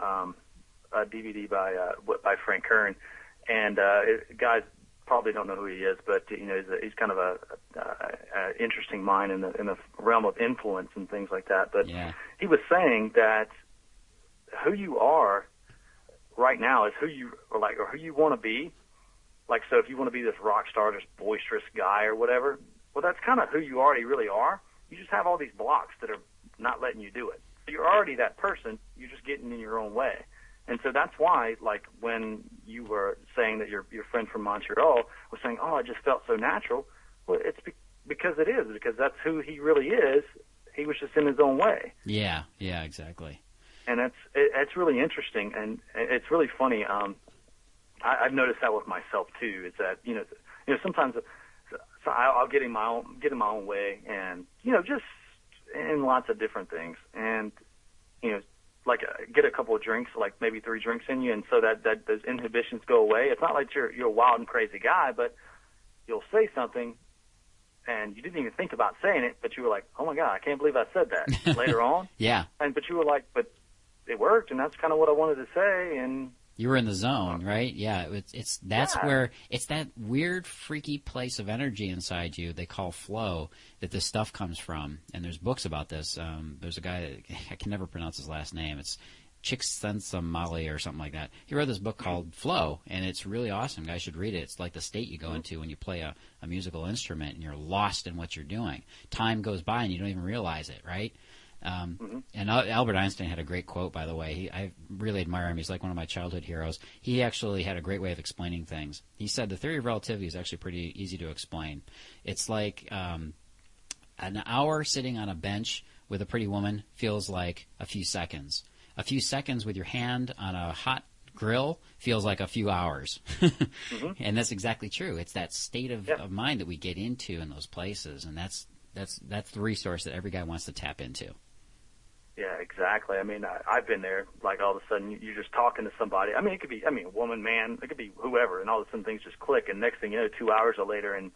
a DVD by Frank Kern, and guys probably don't know who he is, but he's kind of a interesting mind in the realm of influence and things like that. But he was saying that who you are right now is who you are, like, or who you want to be. Like, so if you want to be this rock star, this boisterous guy or whatever, well, that's kind of who you already really are. You just have all these blocks that are not letting you do it. So you're already that person. You're just getting in your own way. And so that's why, like, when you were saying that your friend from Montreal was saying, oh, it just felt so natural, well, it's because it is, because that's who he really is. He was just in his own way. Yeah, exactly. And it's really interesting, and it's really funny. I've noticed that with myself, too, is that, sometimes I'll get in my own way, and, just in lots of different things. And, like get a couple of drinks, like maybe 3 drinks in you, and so that those inhibitions go away. It's not like you're a wild and crazy guy, but you'll say something, and you didn't even think about saying it, but you were like, oh my God, I can't believe I said that later on. Yeah. But you were like, but it worked, and that's kind of what I wanted to say, and you were in the zone, right? Yeah, that's where it's that weird, freaky place of energy inside you they call flow that this stuff comes from. And there's books about this. There's a guy, I can never pronounce his last name. It's Csikszentmihalyi or something like that. He wrote this book called Flow, and it's really awesome. Guys should read it. It's like the state you go into when you play a musical instrument and you're lost in what you're doing. Time goes by and you don't even realize it, right? And Albert Einstein had a great quote, by the way. I really admire him. He's like one of my childhood heroes. He actually had a great way of explaining things. He said the theory of relativity is actually pretty easy to explain. It's like an hour sitting on a bench with a pretty woman feels like a few seconds. A few seconds with your hand on a hot grill feels like a few hours. And that's exactly true. It's that state of mind that we get into in those places, and that's the resource that every guy wants to tap into. Yeah, exactly. I mean, I've been there. Like, all of a sudden, you're just talking to somebody. I mean, it could be, a woman, man. It could be whoever. And all of a sudden, things just click. And next thing you know, 2 hours later, and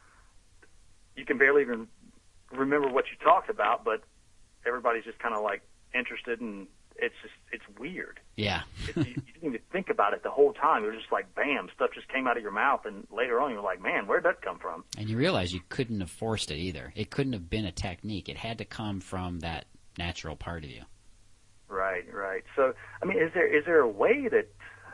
you can barely even remember what you talked about, but everybody's just kind of, like, interested, and it's weird. Yeah. You didn't even think about it the whole time. It was just like, bam, stuff just came out of your mouth, and later on, you're like, man, where'd that come from? And you realize you couldn't have forced it either. It couldn't have been a technique. It had to come from that natural part of you. Right. So, I mean, is there a way that,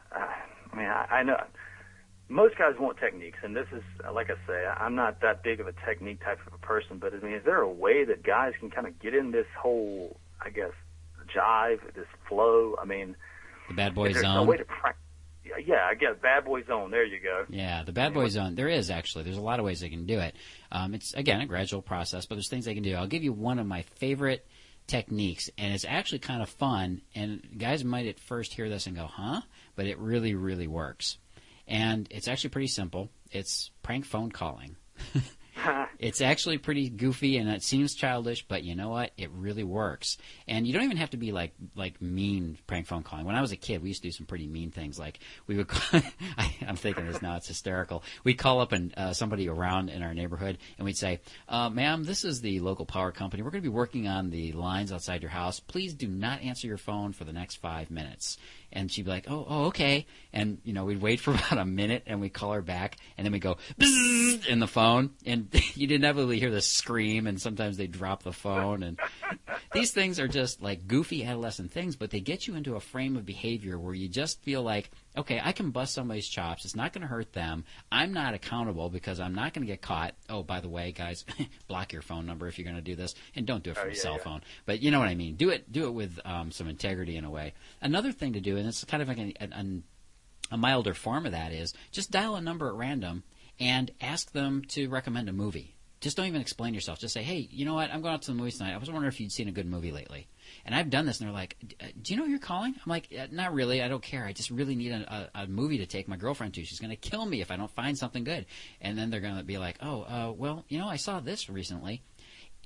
I know most guys want techniques, and this is, like I say, I'm not that big of a technique type of a person, but I mean, is there a way that guys can kind of get in this whole, I guess, jive, this flow? I mean, the bad boy zone. No way to practice. Yeah, I guess bad boy zone. There you go. Yeah, the bad boy zone. There is actually. There's a lot of ways they can do it. It's again a gradual process, but there's things they can do. I'll give you one of my favorite techniques, and it's actually kind of fun. And guys might at first hear this and go, "Huh?" But it really, really works. And it's actually pretty simple. It's prank phone calling. It's actually pretty goofy, and it seems childish, but you know what? It really works. And you don't even have to be like mean prank phone calling. When I was a kid, we used to do some pretty mean things. Like we would call, I'm thinking this now, it's hysterical. We'd call up somebody around in our neighborhood, and we'd say, ma'am, this is the local power company. We're going to be working on the lines outside your house. Please do not answer your phone for the next 5 minutes. And she'd be like, oh, okay. And, we'd wait for about a minute, and we'd call her back, and then we'd go, bzzz, in the phone, and you'd inevitably hear the scream, and sometimes they'd drop the phone. And these things are just like goofy adolescent things, but they get you into a frame of behavior where you just feel like, okay, I can bust somebody's chops. It's not going to hurt them. I'm not accountable because I'm not going to get caught. Oh, by the way, guys, block your phone number if you're going to do this, and don't do it from a cell phone. But you know what I mean. Do it with some integrity in a way. Another thing to do, and it's kind of like a milder form of that, is just dial a number at random and ask them to recommend a movie. Just don't even explain yourself. Just say, hey, you know what? I'm going out to the movies tonight. I was wondering if you'd seen a good movie lately. And I've done this, and they're like, do you know who you're calling? I'm like, not really. I don't care. I just really need a movie to take my girlfriend to. She's going to kill me if I don't find something good. And then they're going to be like, well, I saw this recently.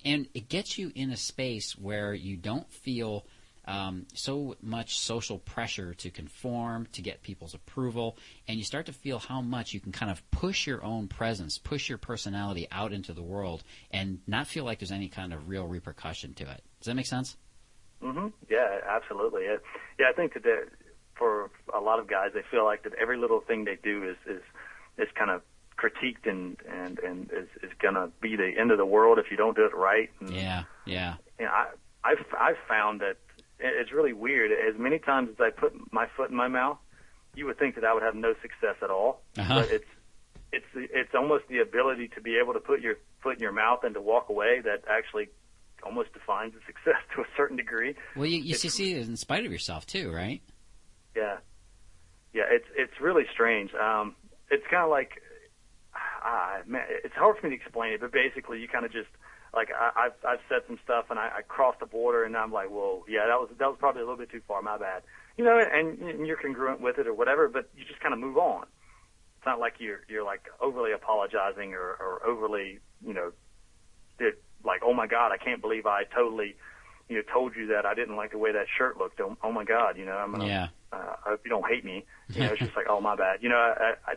And it gets you in a space where you don't feel so much social pressure to conform, to get people's approval, and you start to feel how much you can kind of push your own presence, push your personality out into the world, and not feel like there's any kind of real repercussion to it. Does that make sense? Mm-hmm. Yeah, absolutely. Yeah, I think that for a lot of guys, they feel like that every little thing they do is kind of critiqued and is going to be the end of the world if you don't do it right. And, yeah. You know, I've found that it's really weird. As many times as I put my foot in my mouth, you would think that I would have no success at all. Uh-huh. But it's almost the ability to be able to put your foot in your mouth and to walk away that actually almost defines the success to a certain degree. Well, you see it in spite of yourself too, right? Yeah. It's really strange. It's kind of like, man, it's hard for me to explain it, but basically you kind of just, like, I've said some stuff and I crossed the border and I'm like, whoa, yeah, that was probably a little bit too far, my bad. You know, and you're congruent with it or whatever, but you just kind of move on. It's not like you're like overly apologizing or overly, you know, like, oh my God, I can't believe I totally, you know, told you that I didn't like the way that shirt looked. Oh my God, you know, I hope you don't hate me. You know, it's just like, oh my bad. You know,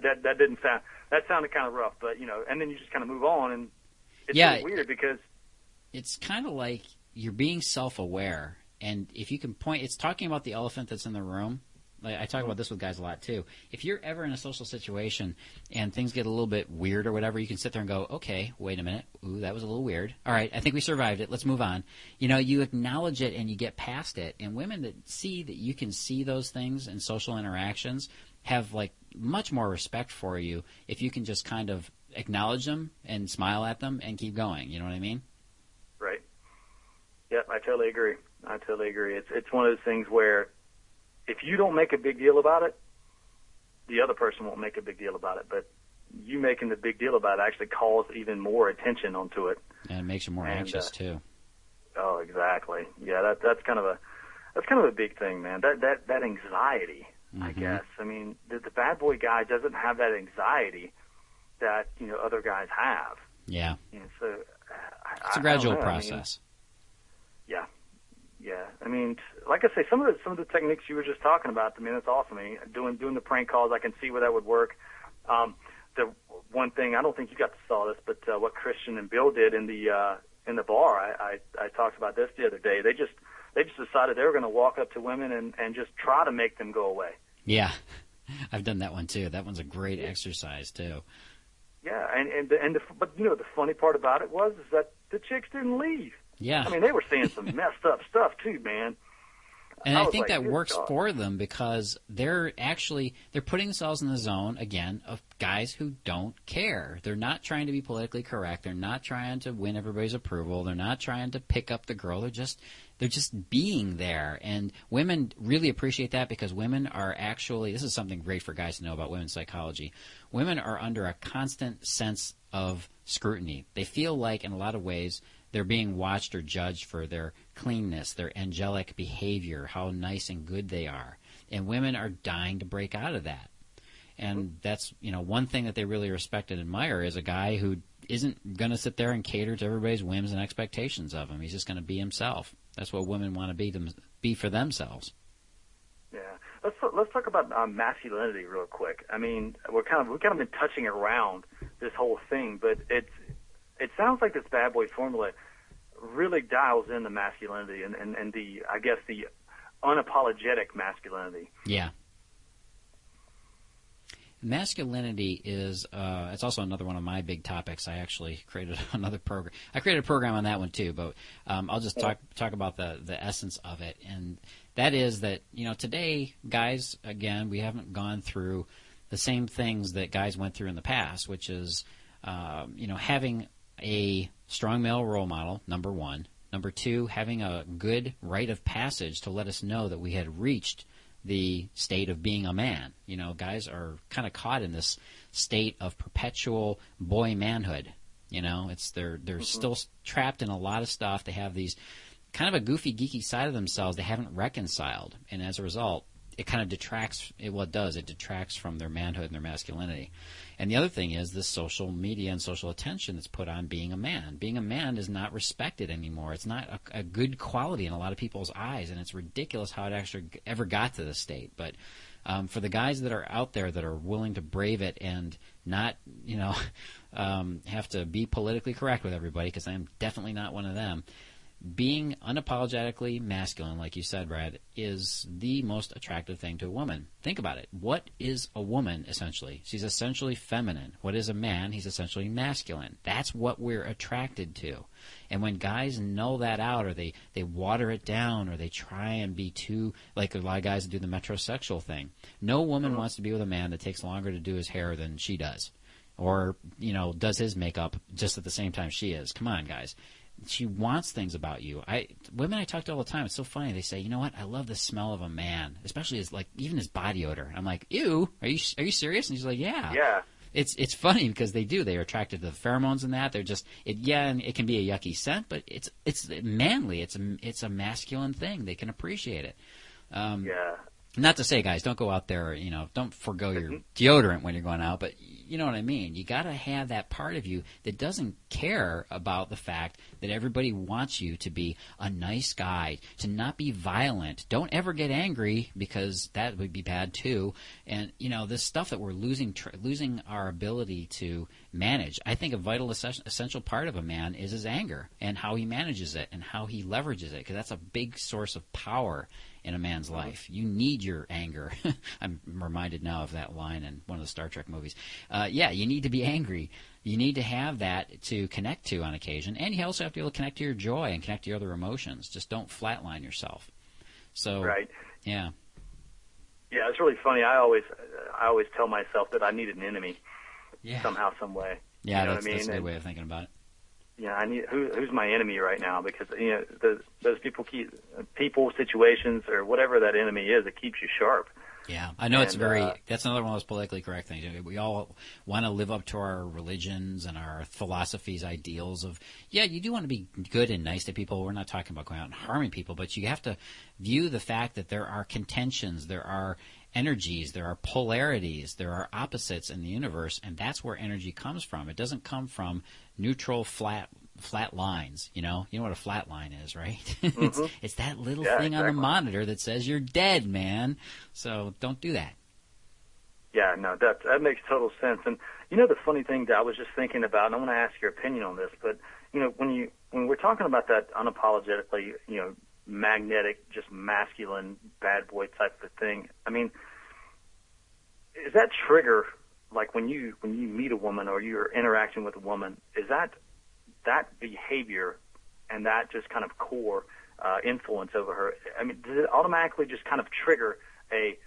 that sounded kind of rough, but you know, and then you just kind of move on, and it's really weird because it's kind of like you're being self-aware, and if you can point, it's talking about the elephant that's in the room. Like, I talk about this with guys a lot too. If you're ever in a social situation and things get a little bit weird or whatever, you can sit there and go, okay, wait a minute. Ooh, that was a little weird. All right, I think we survived it. Let's move on. You know, you acknowledge it and you get past it. And women that see that you can see those things in social interactions have, like, much more respect for you if you can just kind of acknowledge them and smile at them and keep going. You know what I mean? Right. Yep, I totally agree. It's one of those things where if you don't make a big deal about it, the other person won't make a big deal about it. But you making the big deal about it actually calls even more attention onto it. And it makes you more anxious too. Oh, exactly. Yeah, that's kind of a big thing, man. That anxiety, I guess. I mean, the bad boy guy doesn't have that anxiety that, you know, other guys have. Yeah. You know, so it's a gradual process. Yeah. I mean, like I say, some of the techniques you were just talking about, I mean, that's awesome. I mean, doing the prank calls, I can see where that would work. The one thing, I don't think you got to saw this, but what Christian and Bill did in the bar, I talked about this the other day. They just decided they were going to walk up to women and just try to make them go away. Yeah. I've done that one too. That one's a great exercise too. Yeah, but you know, the funny part about it is that the chicks didn't leave. Yeah. I mean, they were saying some messed up stuff too, man. And I think that works for them because they're putting themselves in the zone, again, of guys who don't care. They're not trying to be politically correct. They're not trying to win everybody's approval. They're not trying to pick up the girl. They're just being there. And women really appreciate that because women are actually, this is something great for guys to know about women's psychology. Women are under a constant sense of scrutiny. They feel like, in a lot of ways, they're being watched or judged for their cleanness, their angelic behavior, how nice and good they are. And women are dying to break out of that. And that's, you know, one thing that they really respect and admire is a guy who isn't going to sit there and cater to everybody's whims and expectations of him. He's just going to be himself. That's what women want to be for themselves. Yeah. Let's talk about masculinity real quick. I mean, we've kind of been touching around this whole thing, but it sounds like this bad boy formula really dials in the masculinity and the, I guess, the unapologetic masculinity. Yeah. Masculinity is it's also another one of my big topics. I actually created another program. I created a program on that one too, but I'll just talk about the essence of it. And that is that, you know, today, guys, again, we haven't gone through the same things that guys went through in the past, which is, you know, having a strong male role model, number one. Number two, having a good rite of passage to let us know that we had reached the state of being a man. You know, guys are kind of caught in this state of perpetual boy manhood. You know, they're still trapped in a lot of stuff. They have these kind of a goofy, geeky side of themselves they haven't reconciled. And as a result, it kind of detracts. It does. It detracts from their manhood and their masculinity. And the other thing is this social media and social attention that's put on being a man. Being a man is not respected anymore. It's not a good quality in a lot of people's eyes, and it's ridiculous how it actually ever got to this state. But for the guys that are out there that are willing to brave it and not, have to be politically correct with everybody, because I'm definitely not one of them, being unapologetically masculine, like you said, Brad, is the most attractive thing to a woman. Think about it. What is a woman, essentially? She's essentially feminine. What is a man? He's essentially masculine. That's what we're attracted to. And when guys know that out, or they water it down, or they try and be too, like a lot of guys that do the metrosexual thing. No woman wants to be with a man that takes longer to do his hair than she does, or, does his makeup just at the same time she is. Come on, guys. She wants things about you. Women I talk to all the time, it's so funny. They say, you know what? I love the smell of a man, especially even his body odor. I'm like, ew, are you serious? And she's like, yeah. Yeah. It's funny because they do. They are attracted to the pheromones in that. They're just and it can be a yucky scent, but it's manly. It's a masculine thing. They can appreciate it. Yeah. Not to say, guys, don't go out there, don't forgo your deodorant when you're going out, but you know what I mean. You got to have that part of you that doesn't care about the fact that everybody wants you to be a nice guy, to not be violent. Don't ever get angry, because that would be bad too. And, this stuff that we're losing our ability to manage. I think a vital, essential part of a man is his anger and how he manages it and how he leverages it, because that's a big source of power in a man's life. You need your anger. I'm reminded now of that line in one of the Star Trek movies. You need to be angry. You need to have that to connect to on occasion, and you also have to be able to connect to your joy and connect to your other emotions. Just don't flatline yourself. So, right. Yeah. Yeah, it's really funny. I always tell myself that I need an enemy, somehow, some way. Yeah, you know that's a good way of thinking about it. Yeah, I need who's my enemy right now, because those people, situations, or whatever that enemy is, it keeps you sharp. Yeah, I know. That's another one of those politically correct things. We all want to live up to our religions and our philosophies, ideals of, you do want to be good and nice to people. We're not talking about going out and harming people, but you have to view the fact that there are contentions, there are energies, there are polarities, there are opposites in the universe, and that's where energy comes from. It doesn't come from neutral, flat lines. You know what a flat line is, right? Mm-hmm. it's that little thing on the monitor that says you're dead, man. So don't do that. Yeah, no, that makes total sense. And the funny thing that I was just thinking about, and I want to ask your opinion on this, but when we're talking about that unapologetically, magnetic, just masculine bad boy type of thing, I mean, is that trigger, like when you meet a woman or you're interacting with a woman, is that behavior and that just kind of core influence over her, I mean, does it automatically just kind of trigger a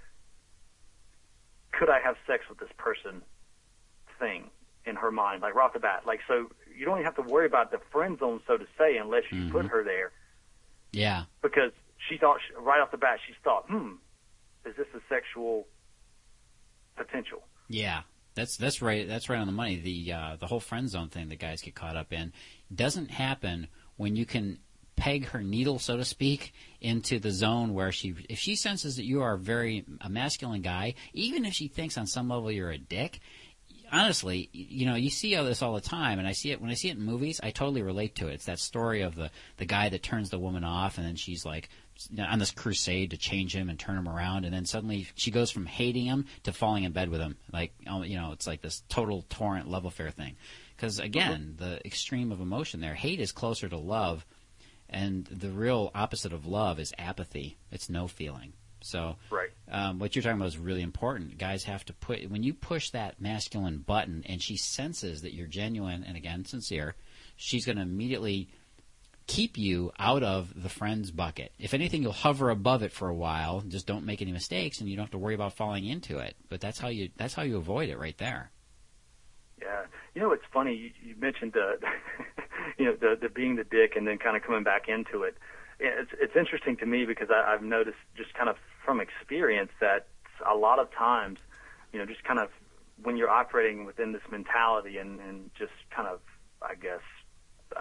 could I have sex with this person thing in her mind, like right off the bat? Like, so you don't even have to worry about the friend zone, so to say, unless you put her there. Yeah. Because she thought, right off the bat, she thought, is this a sexual potential? Yeah. That's right. That's right on the money. The whole friend zone thing that guys get caught up in doesn't happen when you can peg her needle, so to speak, into the zone where if she senses that you are a masculine guy, even if she thinks on some level you're a dick. Honestly, you see all this all the time, and when I see it in movies, I totally relate to it. It's that story of the guy that turns the woman off, and then she's like on this crusade to change him and turn him around, and then suddenly she goes from hating him to falling in bed with him. Like, it's like this total torrent love affair thing. Because again, the extreme of emotion there, hate is closer to love, and the real opposite of love is apathy. It's no feeling. So right. What you're talking about is really important. Guys have to when you push that masculine button and she senses that you're genuine and, again, sincere, she's going to immediately keep you out of the friends bucket. If anything, you'll hover above it for a while. Just don't make any mistakes, and you don't have to worry about falling into it. But that's how you avoid it right there. Yeah. It's funny. You mentioned the being the dick and then kind of coming back into it. It's interesting to me because I've noticed just kind of from experience that a lot of times, just kind of when you're operating within this mentality and just kind of, I guess,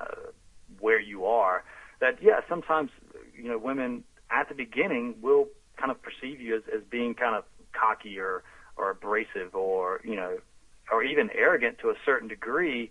where you are, that, sometimes, women at the beginning will kind of perceive you as being kind of cocky or abrasive or, you know, or even arrogant to a certain degree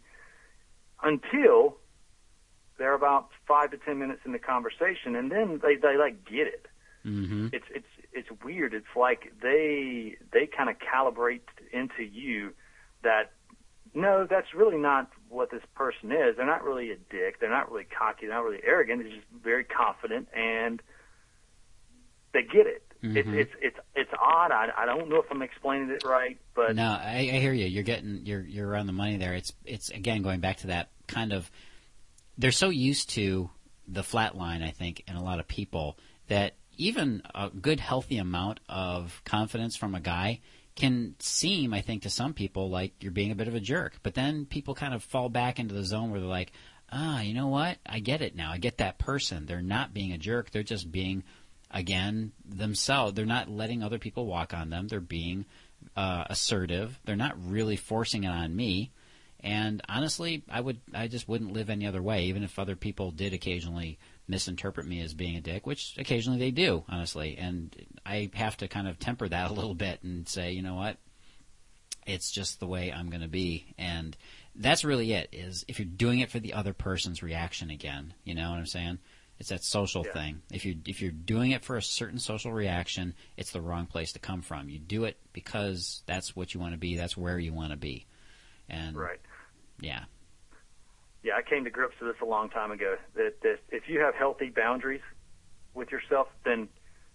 until they're about 5 to 10 minutes in the conversation, and then they like get it. Mm-hmm. It's weird. It's like they kind of calibrate into you that no, that's really not what this person is. They're not really a dick. They're not really cocky. They're not really arrogant. They're just very confident, and they get it. Mm-hmm. It's odd. I don't know if I'm explaining it right, but no, I hear you. You're on the money there. It's again going back to that kind of. They're so used to the flat line, I think, in a lot of people that even a good healthy amount of confidence from a guy can seem, I think, to some people like you're being a bit of a jerk. But then people kind of fall back into the zone where they're like, you know what? I get it now. I get that person. They're not being a jerk. They're just being, again, themselves. They're not letting other people walk on them. They're being assertive. They're not really forcing it on me. And honestly, I just wouldn't live any other way, even if other people did occasionally misinterpret me as being a dick, which occasionally they do, honestly. And I have to kind of temper that a little bit and say, you know what? It's just the way I'm going to be. And that's really it, is if you're doing it for the other person's reaction again, you know what I'm saying? It's that social thing. If you're doing it for a certain social reaction, it's the wrong place to come from. You do it because that's what you want to be. That's where you want to be. And right. Yeah. Yeah, I came to grips with this a long time ago, that if you have healthy boundaries with yourself, then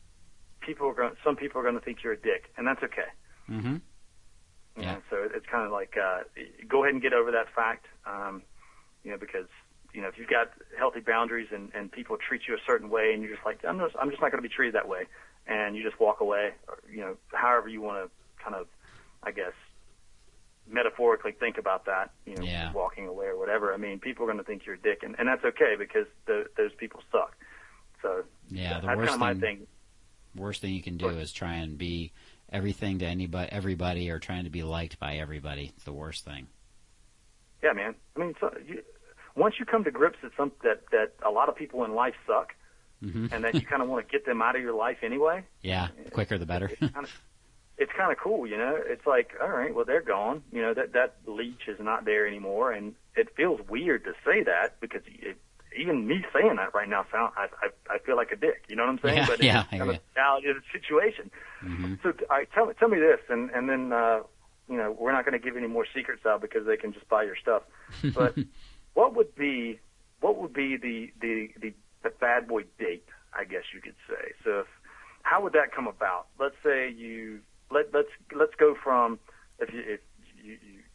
some people are going to think you're a dick, and that's okay. Mm-hmm. Yeah. So it's kind of like, go ahead and get over that fact, you know, because, you know, if you've got healthy boundaries and people treat you a certain way and you're just like, I'm just not going to be treated that way, and you just walk away, or, you know, however you want to kind of, I guess, metaphorically think about that, you know, walking away or whatever. I mean, people are going to think you're a dick, and that's okay because those people suck. So that's kind of my thing. Worst thing you can do is try and be everything to everybody, or trying to be liked by everybody. It's the worst thing. Yeah, man. I mean, once you come to grips that a lot of people in life suck, mm-hmm. and that you kind of want to get them out of your life anyway. Yeah, the quicker the better. It's kind of cool, you know. It's like, all right, well, they're gone. You know, that leech is not there anymore, and it feels weird to say that because even me saying that right now I feel like a dick. You know what I'm saying? Yeah, but it's kind of reality of the situation. Mm-hmm. So, all right, tell me this, and then you know, we're not going to give any more secrets out because they can just buy your stuff. But what would be the bad boy date? I guess you could say. So, how would that come about? Let's say let's go from if you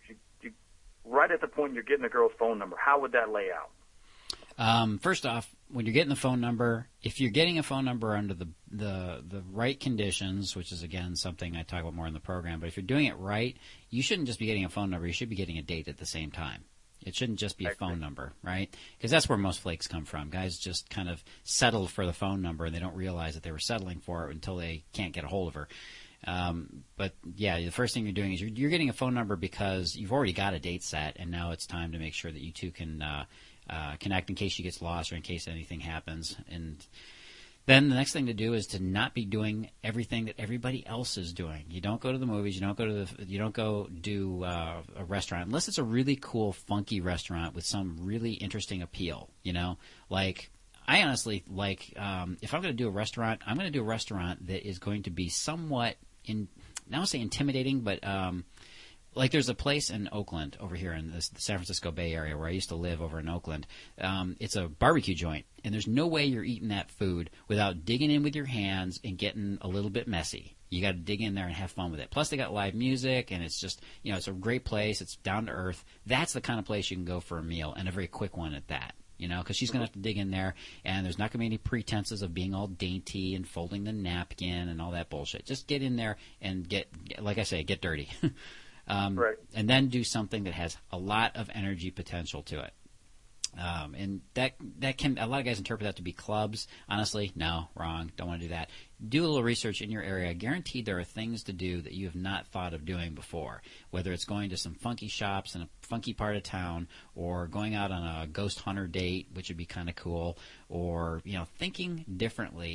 right at the point you're getting the girl's phone number. How would that lay out? First off, when you're getting the phone number, if you're getting a phone number under the right conditions, which is again something I talk about more in the program, but if you're doing it right, you shouldn't just be getting a phone number. You should be getting a date at the same time. It shouldn't just be a phone number, right? Because that's where most flakes come from. Guys just kind of settle for the phone number, and they don't realize that they were settling for it until they can't get a hold of her. But yeah, the first thing you're doing is you're getting a phone number because you've already got a date set, and now it's time to make sure that you two can connect in case she gets lost or in case anything happens. And then the next thing to do is to not be doing everything that everybody else is doing. You don't go to the movies. You don't go do a restaurant unless it's a really cool, funky restaurant with some really interesting appeal. You know, like I honestly like if I'm going to do a restaurant, I'm going to do a restaurant that is going to be somewhat I don't say intimidating, but like there's a place in Oakland over here in the San Francisco Bay Area where I used to live over in Oakland. It's a barbecue joint, and there's no way you're eating that food without digging in with your hands and getting a little bit messy. You got to dig in there and have fun with it. Plus, they got live music, and it's just, you know, it's a great place. It's down to earth. That's the kind of place you can go for a meal, and a very quick one at that. You know, because she's going to have to dig in there, and there's not going to be any pretenses of being all dainty and folding the napkin and all that bullshit. Just get in there and like I say, get dirty. Right. And then do something that has a lot of energy potential to it. And that can, a lot of guys interpret that to be clubs. Honestly, no, wrong. Don't want to do that. Do a little research in your area. Guaranteed there are things to do that you have not thought of doing before, whether it's going to some funky shops in a funky part of town, or going out on a ghost hunter date, which would be kind of cool, or, you know, thinking differently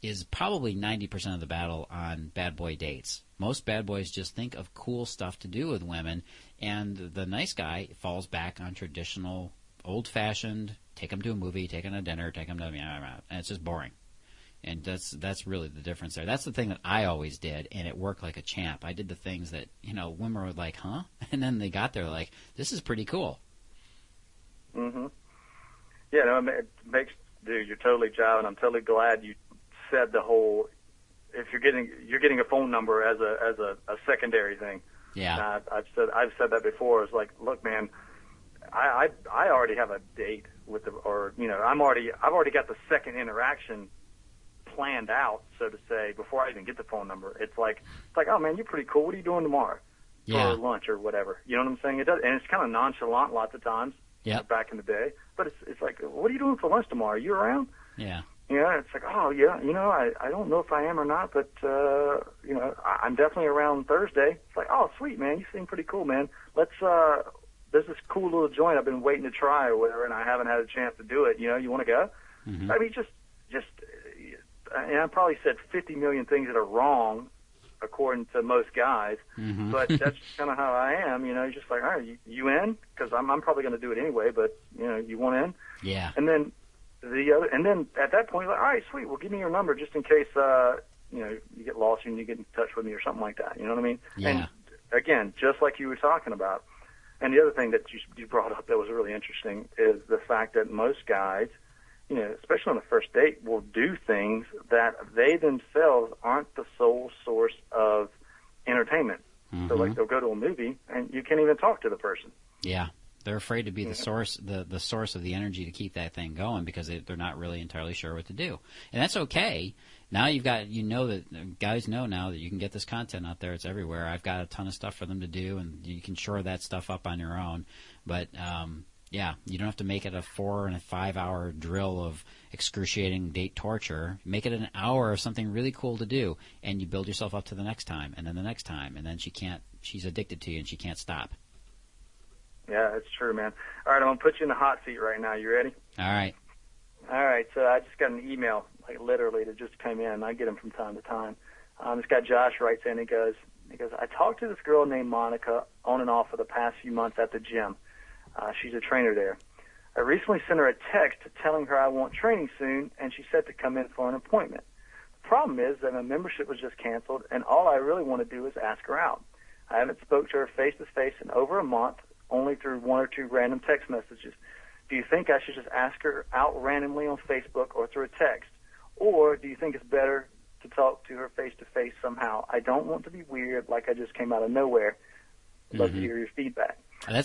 is probably 90% of the battle on bad boy dates. Most bad boys just think of cool stuff to do with women, and the nice guy falls back on traditional, old-fashioned, take them to a movie, take them to dinner, take them to, and it's just boring. And that's really the difference there. That's the thing that I always did, and it worked like a champ. I did the things that, women were like, huh? And then they got there like, this is pretty cool. Mm-hmm. Yeah, no, it makes, dude, you're totally jiving. I'm totally glad you said the whole, if you're getting a phone number as a secondary thing. Yeah. I've said that before. It's like, look, man, I already have a date with I've already got the second interaction planned out, so to say, before I even get the phone number. It's like, oh man, you're pretty cool. What are you doing tomorrow for lunch or whatever? You know what I'm saying? It does, and it's kind of nonchalant lots of times. Yeah. Back in the day, but it's like, what are you doing for lunch tomorrow? Are you around? Yeah. Yeah. It's like, oh yeah, I don't know if I am or not, but I'm definitely around Thursday. It's like, oh sweet man, you seem pretty cool, man. Let's there's this cool little joint I've been waiting to try or whatever, and I haven't had a chance to do it. You want to go? Mm-hmm. I mean, just, and I probably said 50 million things that are wrong, according to most guys, mm-hmm. but that's kind of how I am. You're just like, all right, you in? Because I'm probably going to do it anyway. But you want in? Yeah. And then at that point, you're like, all right, sweet. Well, give me your number just in case you get lost and you get in touch with me or something like that. You know what I mean? Yeah. And again, just like you were talking about. And the other thing that you brought up that was really interesting is the fact that most guys, especially on the first date, will do things that they themselves aren't the sole source of entertainment. Mm-hmm. So, like, they'll go to a movie and you can't even talk to the person. Yeah, they're afraid to be the source, the source of the energy to keep that thing going because they're not really entirely sure what to do, and that's okay. Now you've got, that guys know now that you can get this content out there. It's everywhere. I've got a ton of stuff for them to do, and you can shore that stuff up on your own. But yeah, you don't have to make it a 4 and a 5 hour drill of excruciating date torture. Make it an hour of something really cool to do, and you build yourself up to the next time, and then the next time, and then she's addicted to you, and she can't stop. Yeah, that's true, man. All right, I'm going to put you in the hot seat right now. You ready? All right. All right, so I just got an email, like literally, that just came in. I get them from time to time. This guy Josh writes in, he goes, I talked to this girl named Monica on and off for the past few months at the gym. She's a trainer there. I recently sent her a text telling her I want training soon, and she said to come in for an appointment. The problem is that my membership was just canceled, and all I really want to do is ask her out. I haven't spoke to her face-to-face in over a month, only through 1 or 2 random text messages. Do you think I should just ask her out randomly on Facebook or through a text? Or do you think it's better to talk to her face-to-face somehow? I don't want to be weird like I just came out of nowhere. I'd love to hear your feedback.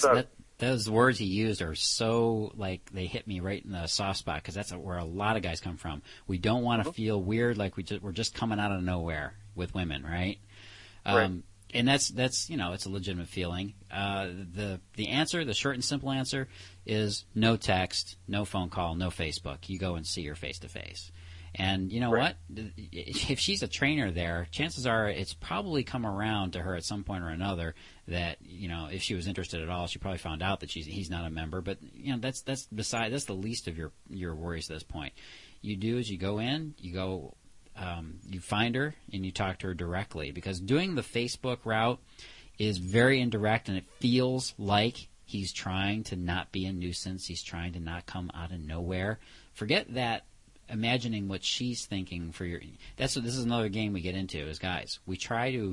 Those words he used are so, like, they hit me right in the soft spot because that's where a lot of guys come from. We don't want to feel weird like we're just coming out of nowhere with women, right? Right. And that's it's a legitimate feeling. The answer, the short and simple answer, is no text, no phone call, no Facebook. You go and see her face to face. And you know what? If she's a trainer there, chances are it's probably come around to her at some point or another that if she was interested at all, she probably found out that he's not a member. But that's the least of your worries at this point. You do is you go in, you find her and you talk to her directly, because doing the Facebook route is very indirect and it feels like he's trying to not be a nuisance. He's trying to not come out of nowhere. Forget that. Imagining what she's thinking this is another game we get into as guys. We try to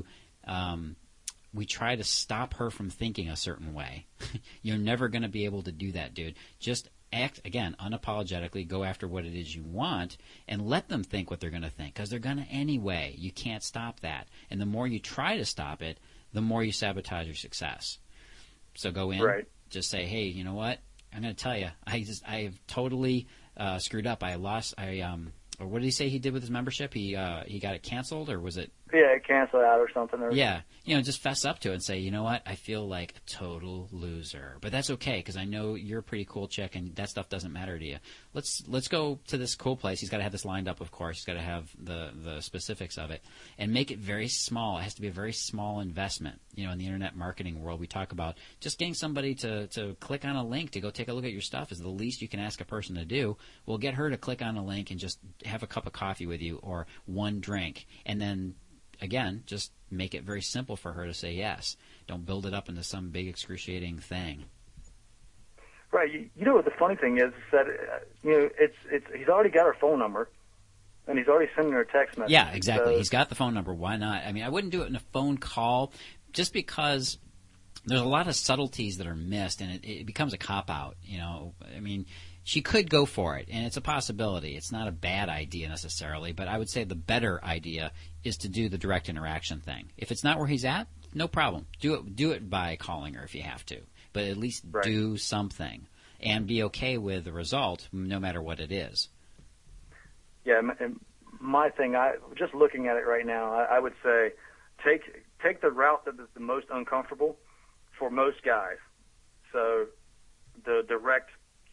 stop her from thinking a certain way. You're never going to be able to do that, dude. Just act, again, unapologetically, go after what it is you want, and let them think what they're going to think, because they're going to anyway. You can't stop that. And the more you try to stop it, the more you sabotage your success. So go in, just say, hey, you know what? I'm going to tell you, I've totally screwed up. Or what did he say he did with his membership? He got it canceled, or was it Yeah, cancel out or something. Or, Yeah, just fess up to it and say, you know what, I feel like a total loser, but that's okay because I know you're a pretty cool chick and that stuff doesn't matter to you. Let's go to this cool place. He's got to have this lined up, of course. He's got to have the specifics of it and make it very small. It has to be a very small investment. In the internet marketing world, we talk about just getting somebody to click on a link to go take a look at your stuff is the least you can ask a person to do. We'll get her to click on a link and just have a cup of coffee with you or one drink, and then again, just make it very simple for her to say yes. Don't build it up into some big excruciating thing. Right. You know what the funny thing is that he's already got her phone number, and he's already sending her a text message. Yeah, exactly. So, he's got the phone number. Why not? I mean, I wouldn't do it in a phone call, just because there's a lot of subtleties that are missed, and it becomes a cop out. I mean, she could go for it, and it's a possibility. It's not a bad idea necessarily, but I would say the better idea is to do the direct interaction thing. If it's not where he's at, no problem. Do it by calling her if you have to, but at least do something and be okay with the result, no matter what it is. Yeah, and my thing, just looking at it right now, I would say take the route that is the most uncomfortable for most guys. So the direct,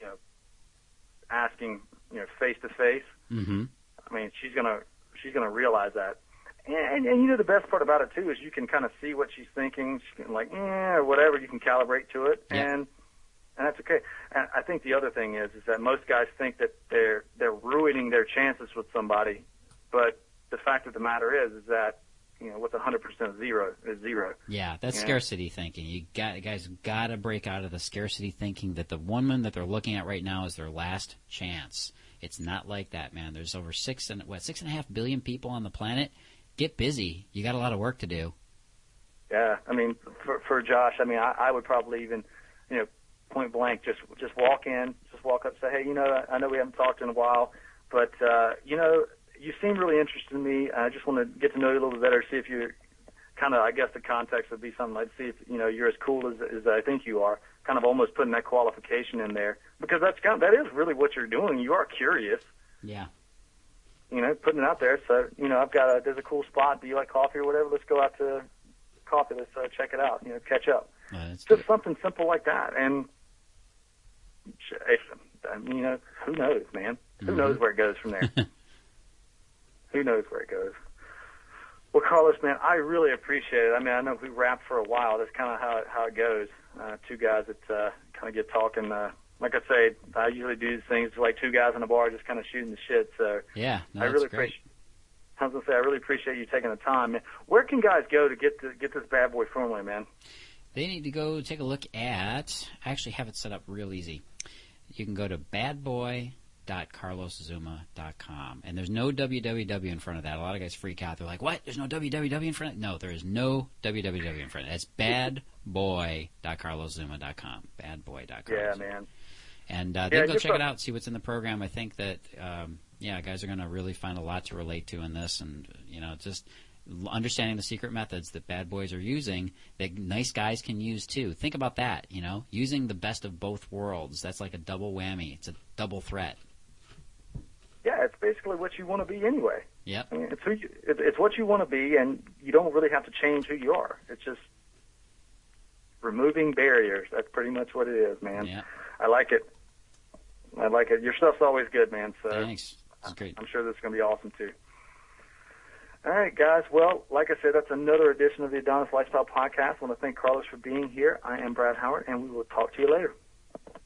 asking, face to face. I mean, she's gonna realize that, and the best part about it too is you can kind of see what she's thinking. She can or whatever. You can calibrate to it, and that's okay. And I think the other thing is that most guys think that they're ruining their chances with somebody, but the fact of the matter is that what's 100% zero is zero. Yeah, that's scarcity thinking. Guys got to break out of the scarcity thinking that the woman that they're looking at right now is their last chance. It's not like that, man. There's over 6.5 billion people on the planet. Get busy. You got a lot of work to do. Yeah, I mean, for Josh, I mean, I would probably even, point blank, just walk in, just walk up, and say, hey, I know we haven't talked in a while, but you seem really interested in me. I just want to get to know you a little bit better, see if you're kind of, I guess the context would be something like, see if, you're as cool as I think you are, kind of almost putting that qualification in there. Because that is really what you're doing. You are curious. Yeah. Putting it out there. So, there's a cool spot. Do you like coffee or whatever? Let's go out to coffee. Let's check it out, catch up. Just something simple like that. And, who knows, man? Who knows where it goes from there? Who knows where it goes? Well, Carlos, man, I really appreciate it. I mean, I know we rapped for a while. That's kind of how it goes. Two guys that kind of get talking. Like I say, I usually do these things like two guys in a bar just kind of shooting the shit. So yeah, I really appreciate. I was gonna say I really appreciate you taking the time. Man, where can guys go to get this bad boy formally, man? They need to go take a look at. I actually have it set up real easy. You can go to badboy.carloszuma.com, and there's no www in front of that. A lot of guys freak out. They're like, "What? There's no www in front of it?" No, there is no www in front of it. It's badboy.carloszuma.com. Badboy.carloszuma. Yeah, man. And they can go check it out, see what's in the program. I think that, guys are going to really find a lot to relate to in this, and just understanding the secret methods that bad boys are using that nice guys can use too. Think about that, using the best of both worlds. That's like a double whammy. It's a double threat. Yeah, it's basically what you want to be anyway. Yeah, I mean, it's what you want to be, and you don't really have to change who you are. It's just removing barriers. That's pretty much what it is, man. Yeah. I like it. Your stuff's always good, man. So thanks. It's great. I'm sure this is going to be awesome too. All right, guys. Well, like I said, that's another edition of the Adonis Lifestyle Podcast. I want to thank Carlos for being here. I am Brad Howard, and we will talk to you later.